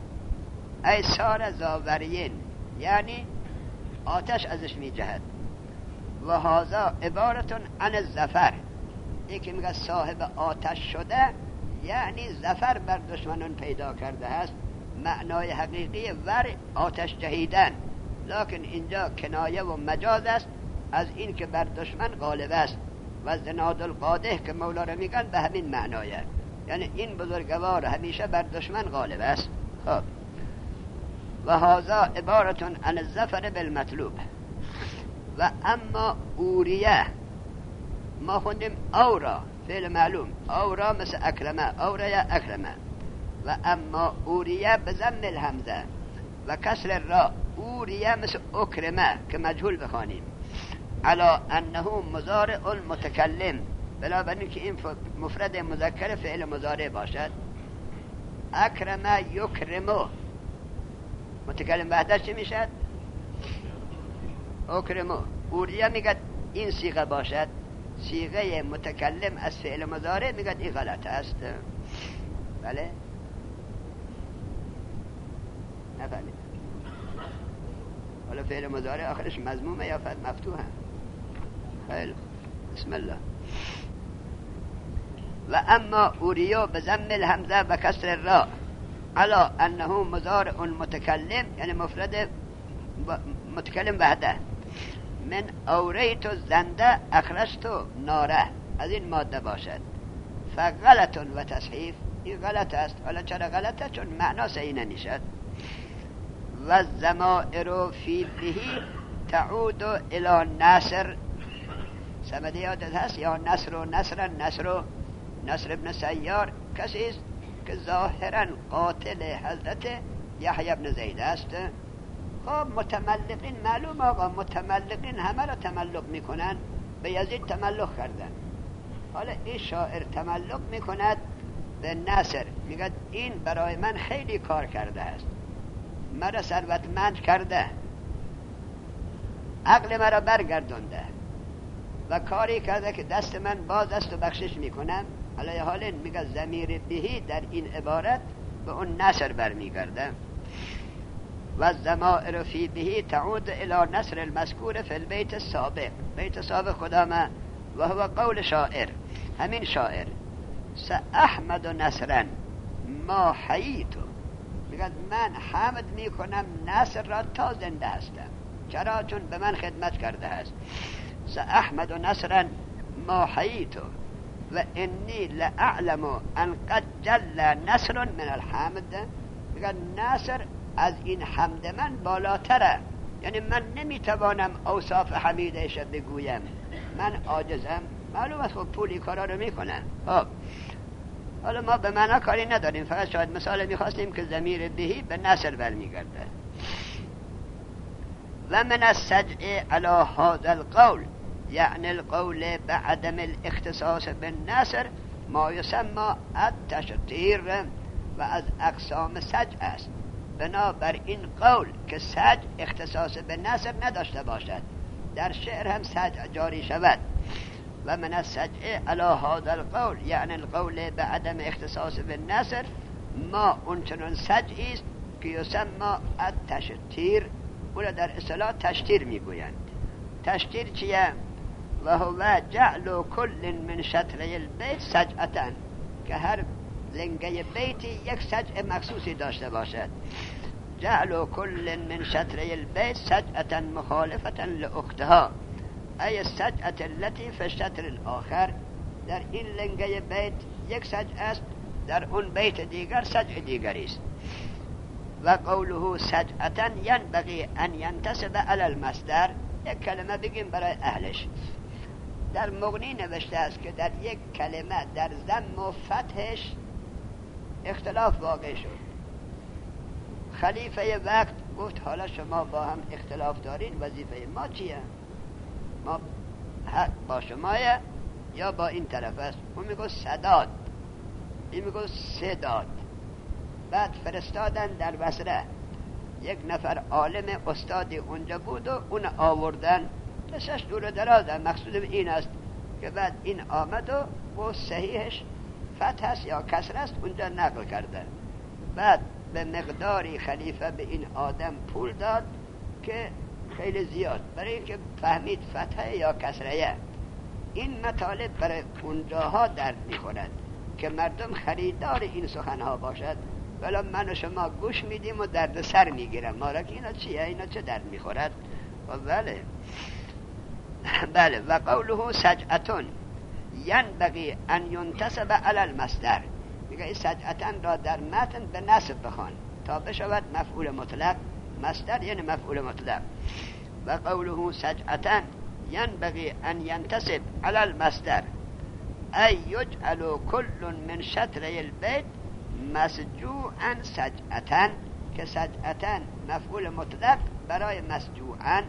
ای سار زاورین یعنی آتش ازش میجهد. و هذا عبارت عن الظفر. یکی میگه صاحب آتش شده یعنی ظفر بر دشمنان پیدا کرده است. معنای حقیقی ور آتش جهیدن، لکن اینجا کنایه و مجاز است از این که بر دشمن غالب است. و زناد القاده که مولا را میگن به همین معنایه، یعنی این بزرگوار همیشه بر دشمن غالب است. خب و هذا عبارت عن الظفر بالمطلوب. و اما اوریه ما خوندیم اورا فعل معلوم، اورا مثل اکرمه، اوریا اکرمه. و اما اوریه بضم الهمزه و کسر الراء، اوریه مثل اکرمه که مجهول بخوانیم. علا انه مضارع المتکلم، بنابراین که این مفرد مذکر فعل مضارع باشد. اکرمه یکرمو، متکلم وحدت چی میشد؟ اکرمو. اوریه میگد این صیغه باشد، صیغه متکلم از فعل مضارع میگد این غلط است. بله نفهمید. حالا فعل مضارع آخرش مضمومه یا مفتوحه؟ خیلی بسم الله. و اما اوریو بضم الهمزه و کسر الراء علا انه مضارع متکلم، یعنی مفرد متکلم وحده. من اوریت زنده اخرجت ناره، از این ماده باشد. فغلط و تصحیف، این غلط است. حالا چرا غلطه؟ چون معنا صحیح نمیشد. و زمائر فی بهی تعود الى ناصر، سمده یادت هست یا نصر و نصر ابن سیار کسی است که ظاهرا قاتل حضرت یحیی ابن زید است. خب متملقین معلوم آقا، متملقین همه را تملق میکنن، به یزید تملق کردن. حالا این شاعر تملق میکند به نصر، میگه این برای من خیلی کار کرده است، مرا ثروتمند کرده، عقل مرا برگردونده و کاری کرده که دست من باز است و بخشش میکنم. علی حال میگه ضمیر بهی در این عبارت به اون نصر برمیگرده. و ضمائر فی بهی تعود الی نصر المذکور فی البیت السابق. بیت سابق کدامه؟ و هو قول شاعر، همین شاعر ساحمد نصرا ما حییتو، میگه من حمد میکنم نصر را تا زنده هستم. چرا؟ چون به من خدمت کرده است. ساحمد نصرا ما حییتو و انی لاعلم ان قد جل نصر من الحمد. میگه نصر از این حمد من بالاتره، یعنی من نمیتوانم اوصاف حمیدش بگویم، من عاجزم. معلوم است خب پولی کارا رو میکنن. خب حالا ما به معنا کاری نداریم، فقط شاید مثال میخواستیم که ضمیر بهی به نصر برمیگرده. و من السجع علی هذا القول، یعنی القول بعدم الاختصاص بالنصر ما یسمى التشطیر و از اقسام سجع است. بنابر این قول که سجع اختصاص به نصر نداشته باشد، در شعر هم سجع جاری شود. و من السجع علی هذا القول، یعنی القول بعدم اختصاص به نصر ما اونچنان سجعی است که یسمى التشطیر، اون در اصطلاح تشطیر میگویند. تشطیر چیه؟ و هو جعل کل من شطری البیت سجعتن، که هر لنگه بیتی یک سجع مخصوصی داشته باشد. جعل کل من شطری البیت سجعتن مخالفتا لاختها، ای سجعت التي فی الشطر الاخر. در این لنگه بیت یک سجع است، در اون بیت دیگر سجع دیگری است. و قوله سجعتن ینبغی ان ینتسب علی المصدر، یک کلمه بگیم برای اهلش. در مغنی نوشته است که در یک کلمه در ضم و فتحش اختلاف واقع شد. خلیفه وقت گفت حالا شما با هم اختلاف دارین، وظیفه ما چیه؟ ما حق با شمایه یا با این طرف است؟ اون میگو سداد، این میگو سداد. بعد فرستادن در بصره، یک نفر عالم استادی اونجا بود و اون آوردن، قصهش دور درازه، مقصود این است که بعد این آمد و صحیحش فتح است یا کسر است اونجا نقل کرده. بعد به مقداری خلیفه به این آدم پول داد که خیلی زیاد برای اینکه فهمید فتحه یا کسره. این مطالب برای اونجاها درد میخورد که مردم خریدار این سخنها باشد، ولی من و شما گوش میدیم و درد سر میگیرم. ما را که اینا چیه؟ اینا چه درد میخورد؟ و بله. و قوله سجعتون ینبغی ان ینتسب علی المصدر، میگه این سجعتن را در متن به نصب بخوان تا بشود مفعول مطلق. مصدر یعنی مفعول مطلق. و قوله سجعتن ینبغی ان ینتسب علی المصدر ای یجعل کل من شطری البیت مسجوعا سجعتن، که سجعتن مفعول مطلق برای مسجوعا،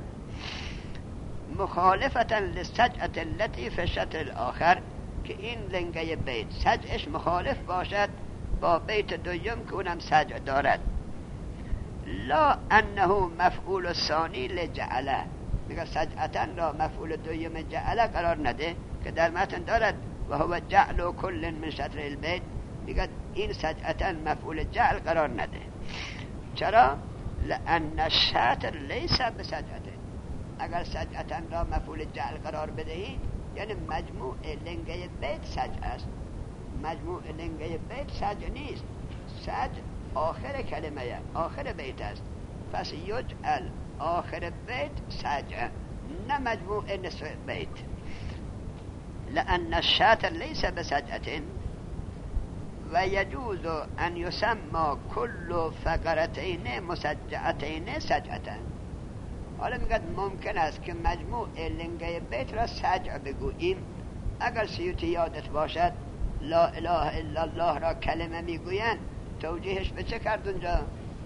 مخالفتا للسجعة التي في الشطر الاخر، که این لنگه بیت سجعش مخالف باشد با بیت دویم که اونم سجع دارد. لا انه مفعول الثانی لجعله، میگه سجعتن را مفعول دویم جعله قرار نده که در متن دارد و هو جعل کل من شطر البیت، میگه این سجعتن مفعول جعل قرار نده. چرا؟ لان الشطر لیس بسجعتن، اگر سجعتن را مفعول جعل قرار بدهید یعنی مجموع لنگه بیت سجع است. مجموع لنگه بیت سجع نیست، سجع آخر کلمه آخر بیت است. پس یجعل آخر بیت سجع، نه مجموع نصف بیت. لأن الشطر ليس بسجعة و یجوز ان یسمى كل فقرتين مسجعتين سجعة. حالا میگه ممکن است که مجموع لنگه بیت را سجع بگوییم. اگر سیوطی یادت باشد لا اله الا الله را کلمه میگویند، توجیهش به چه کرد اونجا؟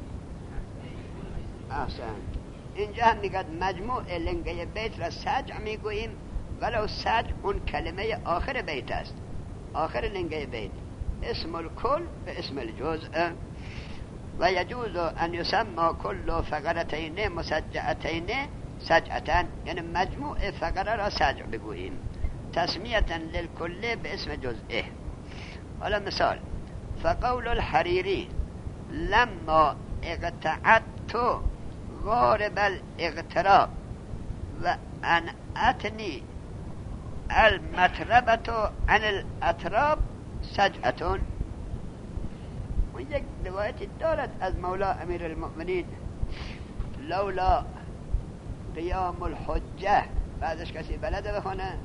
احسن. اینجا هم میگه مجموع لنگه بیت را سجع میگوییم ولو سجع اون کلمه آخر بیت است، آخر لنگه بیت. اسم الکل به اسم الجزء. و یجوز ان یسمى کل فقرتین مسجعتین سجعتن، یعنی مجموع فقره را سجع بگوییم، تسمیتا للکل به اسم جزئه. حالا مثال: فقول الحریری لما اقتعدت غارب الاغتراب و انعتنی المطربة عن الاطراب سجعتون. و یک روایتی دارد از مولا امیر المؤمنین لولا قیام الحجه، بعدش کسی بلده بخونه؟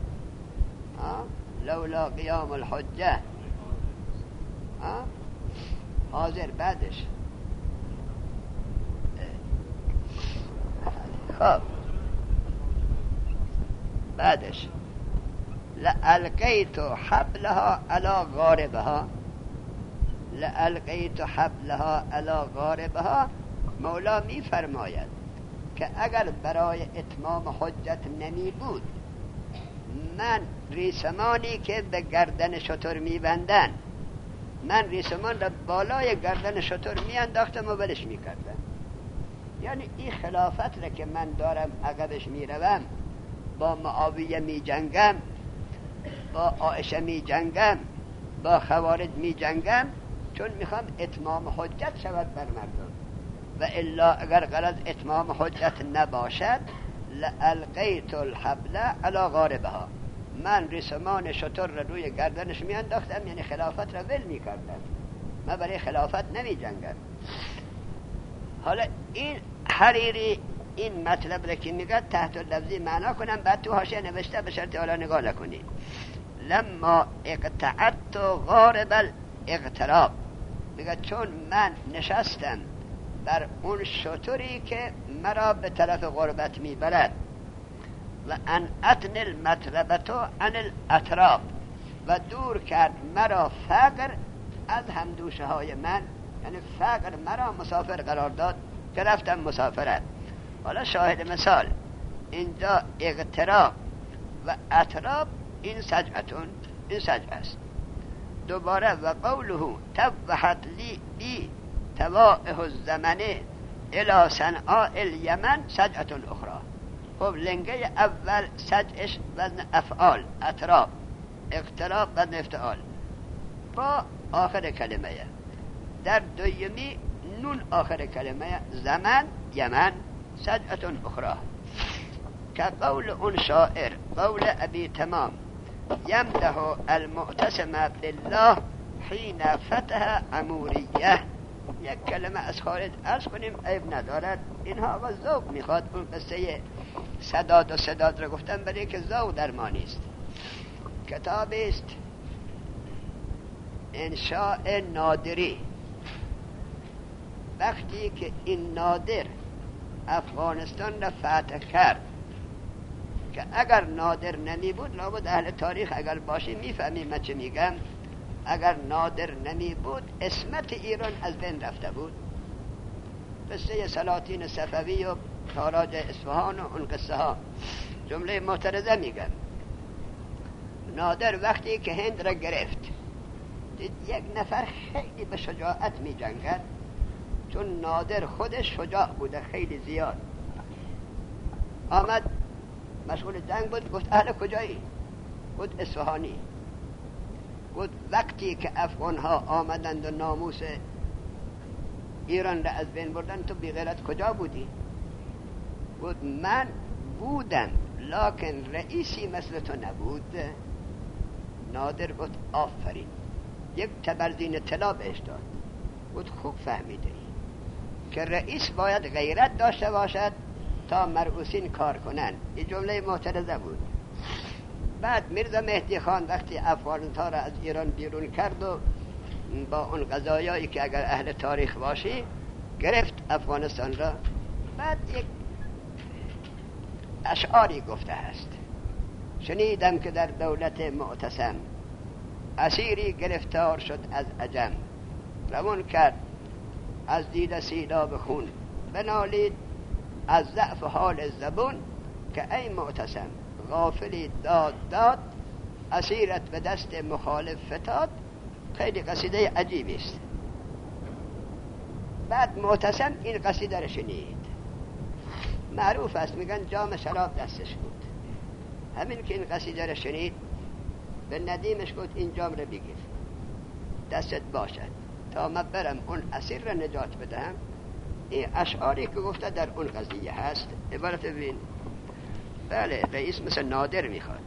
لولا قیام الحجه حاضر بعدش. خب بعدش لألقيت حبلها على غاربها. لألقيت حبلها على غاربها مولا می فرماید که اگر برای اتمام حجت نمی بود من ریسمانی که به گردن شتر می بندن، من ریسمان را بالای گردن شتر می انداختم و بلش می کردم. یعنی این خلافت را که من دارم عقبش می روم، با معاویه می جنگم، با عایشه می جنگم، با خوارج می جنگم، چون میخوام اتمام حجت شود بر مردم. و الا اگر غرض اتمام حجت نباشد لألقیت الحبل علی غاربها، من ریسمان شتر را روی گردنش می انداختم، یعنی خلافت را ول می کردم، من برای خلافت نمی جنگم. حالا این حریری این مطلب را که میگه تحت لفظی معنا کنم، بعد تو حاشیه نوشته به شرط حالا نگاه نکنید. لما اقتعدت غارب الاغتراب، میگه چون من نشستم بر اون شتری که مرا به طرف غربت میبرد، و انعتن المطربة عن الاطراب، و دور کرد مرا فقر از همدوشه های من، یعنی فقر مرا مسافر قرار داد که رفتم مسافرت. حالا شاهد مثال اینجا اغتراب و اطراب، این سجعتون، این سجع است. دوباره و قوله توحت لی بی توائه الزمنه الى صنعاء الیمن سجعتون اخرى. خب لنگه اول سجعش وزن افعال، اطراب، اغتراب وزن افتعال با آخر کلمه. در دویمی نون آخر کلمه زمن یمن سجعتون اخرى. که قول اون شاعر، قول ابی تمام، یمده المعتصم بالله حین فتح عموریه. یک کلمه از خارج عرض کنیم عیب ندارد، اینها آقا ذوق میخواد. اون قصه سداد و سداد را گفتم برای که ذوق درمانی است. کتابی است انشاء نادری. وقتی که این نادر افغانستان را فتح کرد، که اگر نادر نمی بود، لابد اهل تاریخ اگر باشی میفهمیم من چه میگم، اگر نادر نمی بود اسمت ایران از بین رفته بود. قصه سلاطین صفوی و تاراج اصفهان و اون قصه ها، جمله معترضه میگم. نادر وقتی که هند را گرفت، دید یک نفر خیلی به شجاعت می جنگد، چون نادر خودش شجاع بوده خیلی زیاد. آمد مشغول جنگ بود، گفت اهل کجایی؟ گفت اصفهانی. گفت وقتی که افغان ها آمدند و ناموس ایران را از بین بردن، تو بی غیرت کجا بودی؟ گفت من بودم لکن رئیسی مثل تو نبود. نادر گفت آفرین، یک تبرزین طلا بهش داد. گفت خوب فهمیده که رئیس باید غیرت داشته باشد تا مرئوسین کار کنن. این جمله معترضه بود. بعد میرزا مهدی خان وقتی افغان‌ها را از ایران بیرون کرد و با اون قضایایی که اگر اهل تاریخ باشی گرفت افغانستان را، بعد یک اشعاری گفته است. شنیدم که در دولت معتصم اسیری گرفتار شد از عجم، روان کرد از دید سیلاب خون، بنالید از ضعف حال زبون، که ای معتصم غافلی داد داد، اسیرت به دست مخالف فتاد. خیلی قصیده عجیبی است. بعد معتصم این قصیده را شنید، معروف است، میگن جام شراب دستش بود. همین که این قصیده را شنید به ندیمش گفت این جام را بگیر، دستت باشد تا من برم اون اسیر را نجات بدهم. این اشعاری که گفته در اون قضیه هست. عبارت ببین. بله رئیس مثل نادر میخواد.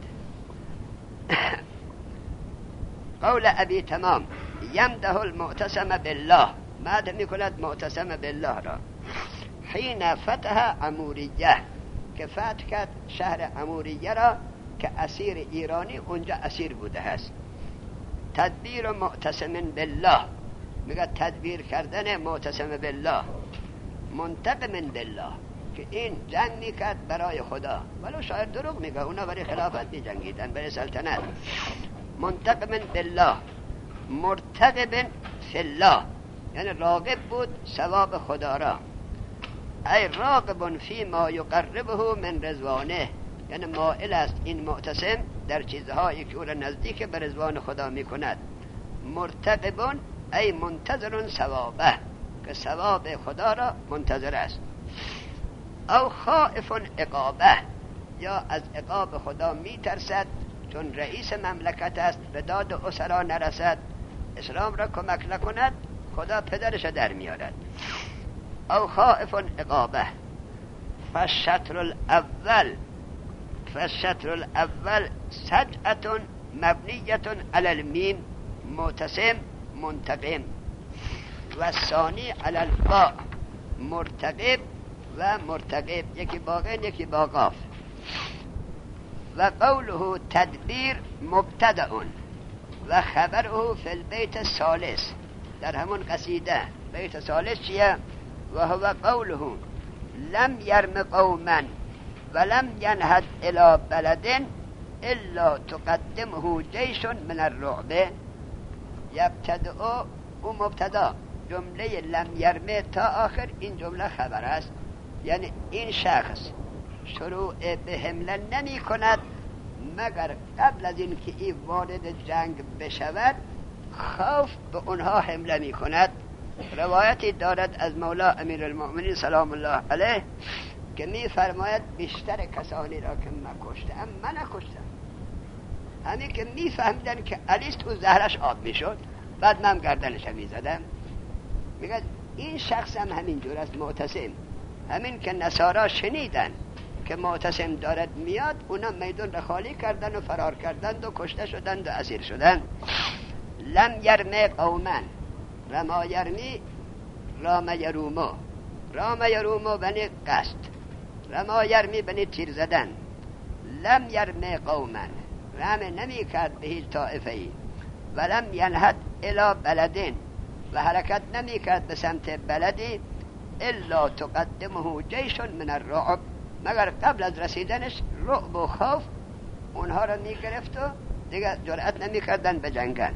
قول ابی تمام یمده المعتصم بالله، مدح میکند معتصم بالله را. حین فتح عموریه، که فتح کرد شهر عموریه را که اسیر ایرانی اونجا اسیر بوده است. تدبیر معتصم بالله، میگه تدبیر کردن معتصم بالله. منتقم بالله، که این جنگ میکرد برای خدا، ولو شاید دروغ میگه، اونا برای خلافت میجنگیدن، برای سلطنت. منتقم بالله، مرتقب فی الله، یعنی راغب بود ثواب خدا را. ای راغب فی ما یقربه من رضوانه، یعنی مائل است این معتصم در چیزهایی که او را نزدیک به رضوان خدا میکند. مرتقب ای منتظر ثوابه، که ثواب خدا را منتظر است. او خائف عقابه، یا از عقاب خدا میترسد، چون رئیس مملکت است به داد اسرا نرسد، اسلام را کمک نکند، خدا پدرش در میارد. او خائف عقابه. فالشطر الاول سجعة مبنیة علی المیم، معتصم منتقم، و ثانی علی الباء مرتقب و مرتقب، یکی باقین یکی با قاف. و قوله تدبیر مبتدأ و خبره فی البیت الثالث، در همون قصیده بیت ثالث چیه؟ و هو قوله لم یرم قوما ولم ینهد الى بلد الا تقدمه جیش من الرعب. یبتدأ او مبتدا، جمله لم یرمه تا آخر این جمله خبر است. یعنی این شخص شروع به حمله نمی کند مگر قبل از این که این وارد جنگ بشود خوف به اونها حمله می کند. روایتی دارد از مولا امیر المؤمنین سلام الله علیه که می فرماید بیشتر کسانی را که من کشتم من نکشتم، همین که می فهمیدن که علیست تو زهرش آب می شد، بعد من گردنش می زدم. میگه این شخص هم همین جور است معتصم. همین که نصارا شنیدن که معتصم دارد میاد، اونا میدون را خالی کردن و فرار کردند و کشته شدند و اسیر شدند. لم یرمی قوما، رما یرمی رام یرومو، رام یرومو بنی قصد، رما یرمی بنی تیر زدن. لم یرمی قوما، رمه نمی کرد به هیچ طائفه‌ای، ولم ینهد الی بلدین، و حرکت نمی کرد به سمت بلدی، الا تقدمه جیش من الرعب، مگر قبل از رسیدنش رعب و خوف اونها را می گرفت و دیگه جرأت نمی کردن به جنگن.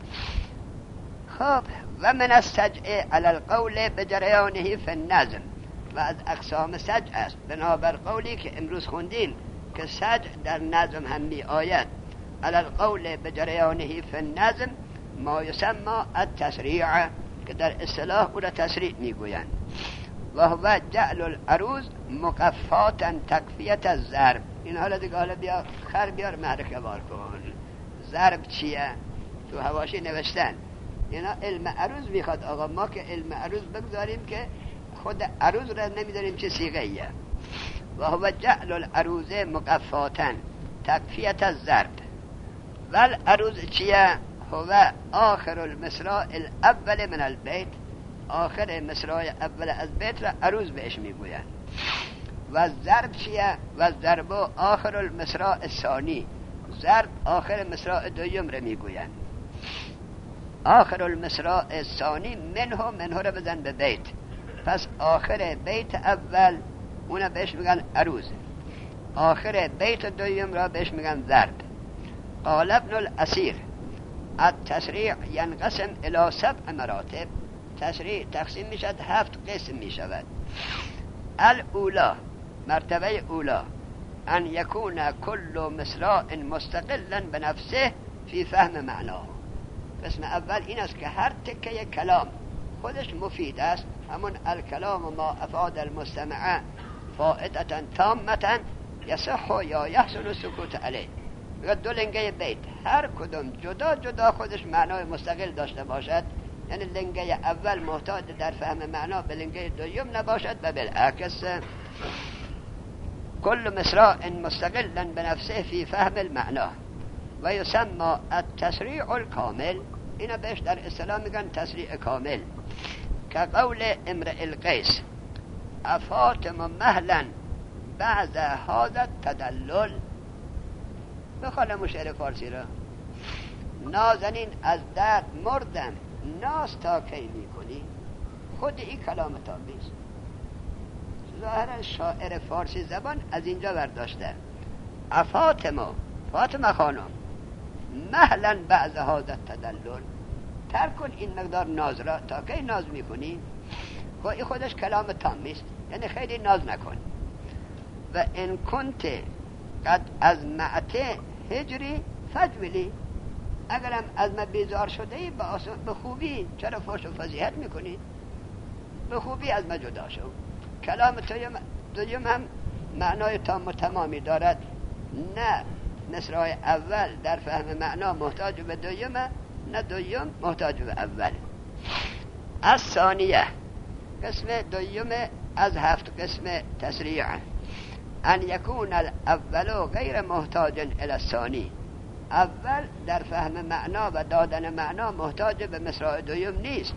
خب و من السجع علی القول بجریانه فی النظم، و از اقسام سجع است بنابر قولی که امروز خوندیم که سجع در نظم هم می آید. علی القول بجریانه فی النظم ما یسمى التسریع، که در اصطلاح او را تسریع می گویند. و هو جعل العروض مقفاتا تکفیت الضرب. این حالا دیگه حالا بیا خر بیار معرکه بار کن. ضرب چیه؟ تو حواشی نوشتن اینا علم عروض میخواد آقا، ما که علم عروض بگذاریم که خود عروض را نمیداریم چه صیغه ایه. و هو جعل العروض مقفاتا تکفیت الضرب. ول عروض چیه؟ هو آخر المصراع الاول من البیت، آخر مصراع اول از بیت را عروض بهش میگوین. و ضرب چیه؟ و ضرب آخر المصراع الثانی، ضرب آخر مصراع دوم را میگوین. آخر المصراع الثانی منه را بزن به بیت، پس آخر بیت اول اونا بهش میگن عروض، آخر بیت دوم را بهش میگن ضرب. قال ابن الاسیر التسریع ینقسم الى 7 مراتب، تسریع تقسیم میشد 7 قسم میشود. الاولا، مرتبه اولا، ان یکون کل مصراع مستقلا بنفسه فی فهم معناه. قسم اول این است که هر تکه کلام خودش مفید است، همون الکلام ما افاد المستمع فائدتا تامتا یصح یا یحسن سکوت علیه. دو لنگه بیت هر کدوم جدا جدا خودش معنای مستقل داشته باشد، یعنی لنگه اول محتاج در فهم معنا به لنگه دوم نباشد و بالعکس. کل مصراع مستقلا بنفسه فی فهم المعنا و یسمى التسریع الکامل، اینا بهش در اصطلاح میگن تسریع کامل. که قول امرئ القیس افاطم مهلا بعد هذا التدلل. بخوانم شعر فارسی را. نازنین از درد مردم، ناز تا کی میکنی؟ خود این کلام تامیست، ظاهرا شاعر فارسی زبان از اینجا برداشته. افاطمه، فاطمه خانم، مهلا بعد هذا التدلل، ترک کن این مقدار ناز را، تا کی ناز میکنی؟ خب این خودش کلام تامیست، یعنی خیلی ناز نکن. و ان کنت قد از معته هجری فجولی، اگرم از من بیزار شده ای به خوبی چرا فحش و فضیحت میکنی؟ به خوبی از من جدا شو. کلام دویم هم معنای تام و تمامی دارد، نه مصرع اول در فهم معنا محتاج به دویمه، نه دویم محتاج به اول. از ثانیه، قسم دویم از 7 قسم تسریع، ان یکون الاول غیر محتاج الی الثانی، اول در فهم معنا و دادن معنا محتاج به مصرع دویم نیست.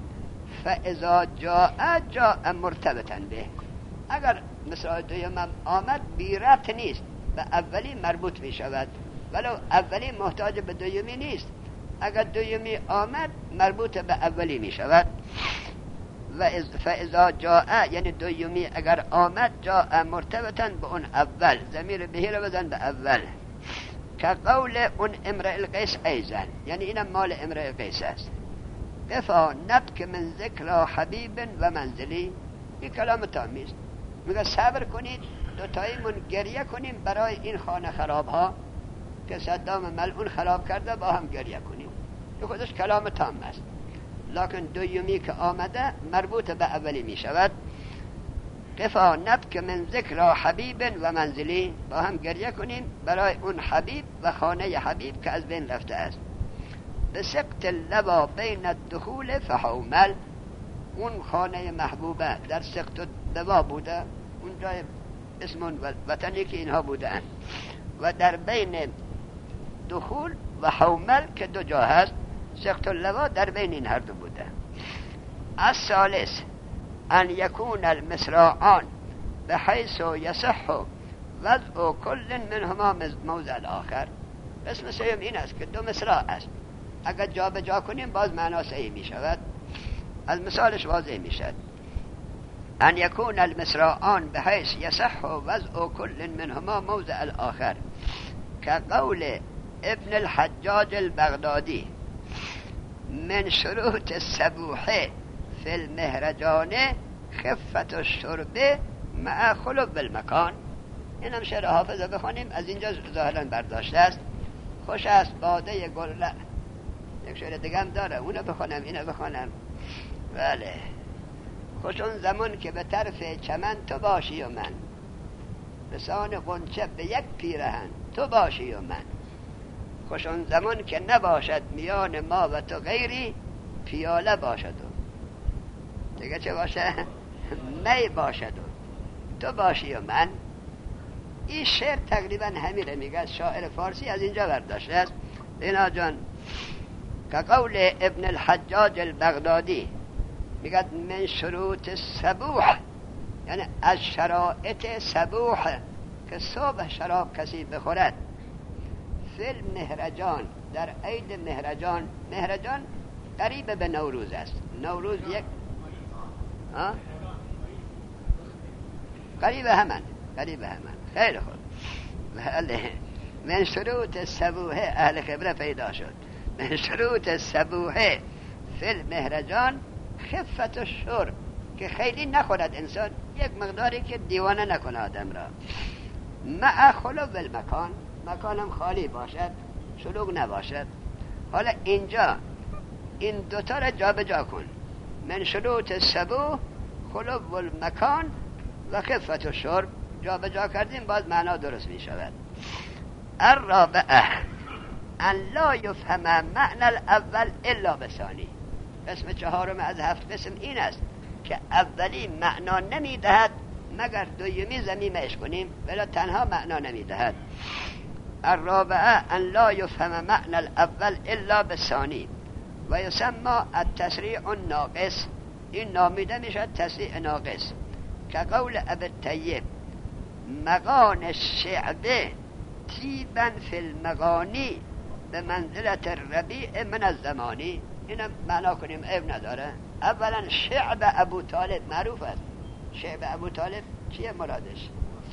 فاذا جاء مرتبطا به، اگر مصرع دویم هم آمد بی ربط نیست، به اولی مربوط می شود، ولو اولی محتاج به دویمی نیست. اگر دویمی آمد مربوط به اولی می شود. و فاذا جاء یعنی دویمی اگر آمد جاء مرتبطا به اون اول، ضمیر بهی رو بزن به اول. که قول اون امرئ القیس ایزن، یعنی اینم مال امرئ القیس است. قفا نبک من ذکر حبیب و منزلی، این کلام تامی است. میگه صبر کنید دوتاییمون گریه کنیم برای این خانه خراب ها که صدام ملعون خراب کرده، با هم گریه کنیم. این خودش کلام تام است، لکن دویمی که آمده مربوط به اولی می شود. قفا نبک من ذکر حبیب و منزلی، با هم گریه کنیم برای اون حبیب و خانه حبیب که از بین رفته است. به سقط اللبا بین الدخول فحومل، اون خانه محبوبه در سقط اللبا بوده، اون جای اسم وطنی که اینها بودن و در بین دخول و حومل که دو جا هست سقط اللوا در بین این هر دو بوده. الثالث ان یکون المصراعان بحیث یصح وضع کل منهما موضع الاخر. اسم سوم این است که دو مصراع است، اگر جا به جا کنیم باز معنا صحیح می شود. از مثالش واضح می شود ان یکون المصراعان بحیث یصح وضع کل منهما موضع الاخر که قول ابن الحجاج البغدادی من شروط السبوحه فی المهرجان خفت الشرب مع خلو بالمکان. این هم شعر حافظه بخونیم، از اینجا ظاهرا برداشته است. خوش است باده گل. یک شعر دیگه هم داره، اونو بخونم اینو بخونم. بله. خوش اون زمان که به طرف چمن تو باشی و من، بسان غنچه به یک پیرهن تو باشی و من. خوش اون زمان که نباشد میان ما و تو غیری، پیاله باشد و دیگه چه باشه؟ می باشد و تو باشی و من. این شعر تقریبا همینه میگه، شاعر فارسی از اینجا برداشته است. اینا جان که قول ابن الحجاج البغدادی میگه من شروط السبوح، یعنی از شرائط سبوح که صبح شراب کسی بخورد، فی المهرجان در عید مهرجان. مهرجان قریب به نوروز است. نوروز یک قریب همان خیلی خوب. بله. من شروط السبوحه، اهل خبره پیدا شد. من شروط السبوحه فی المهرجان خفت الشرب، که خیلی نخورد انسان، یک مقداری که دیوانه نکنه آدم را. مع خلو بالمکان، مکانم خالی باشد، شلوغ نباشد. حالا اینجا این دوتا را جا به جا کن. من شروط السبوح خلو بالمکان و خفت الشرب، جا به جا کردیم باز معنا درست می شود. الرابعه ان لا یفهم معنی الاول الا بثانی. قسم چهارم از 7 قسم این است که اولی معنا نمی دهد مگر دومی ضمیمش کنیم، ولی تنها معنا نمی دهد. الرابعه ان لا یفهم معنی الاول الا بثانی و یسمى التسریع الناقص. این نامیده میشد تسریع ناقص، که قول ابی الطیب مغان الشعب تیبا فی المغانی به منزلت الربیع من الزمانی. اینم معنا کنیم عیب نداره. اولا شعب ابو طالب معروف است. شعب ابو طالب چیه مرادش؟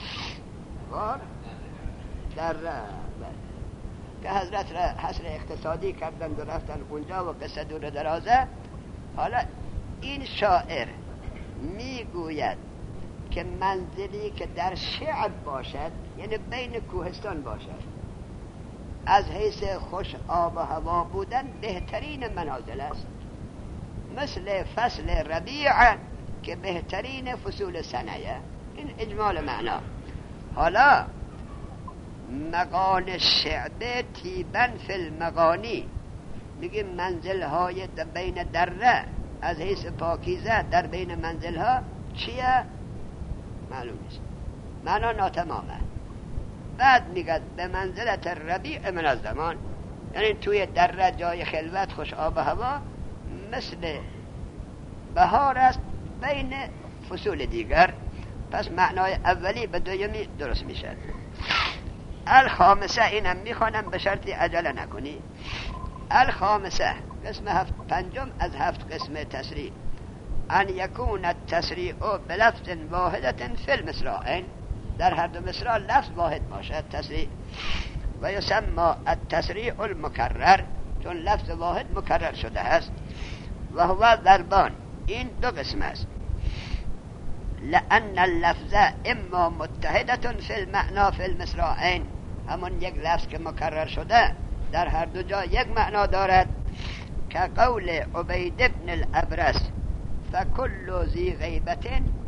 در که حضرت را حصر اقتصادی کردن و رفتن اونجا و قصه دور درازه. حالا این شاعر میگوید که منزلی که در شعب باشد، یعنی بین کوهستان باشد، از حیث خوش آب و هوا بودن بهترین منازل است، مثل فصل ربیع که بهترین فصول سنه. این اجمال معنا. حالا مغان الشعب تیبا فی المغانی، میگه منزل های بین دره از حیث پاکیزه در بین منزل ها چیه؟ معلوم نیست، معنا ناتمامه. بعد میگه به منزلت الربیع من الزمان، یعنی توی دره جای خلوت خوش آب و هوا مثل بهار است بین فصول دیگر. پس معنای اولی به دومی درست میشه. الخامسه، اینم میخوانم به شرطی عجله نکنی. الخامسه، قسم پنجم از 7 قسم تسریع، ان یکون التسریع بلفظ واحدة فی المصراعین، در هر دو مصرع لفظ واحد باشد تسریع. و یسمى التسریع المکرر، چون لفظ واحد مکرر شده است. و هو ضربان، این 2 قسم است. لأن اللفظ اما متحدة فی المعنى فی المصراعین، همون یک لفظ که مکرر شده در هر دو جا یک معنا دارد، که قول عبید بن الابرس فکل ذی غیبت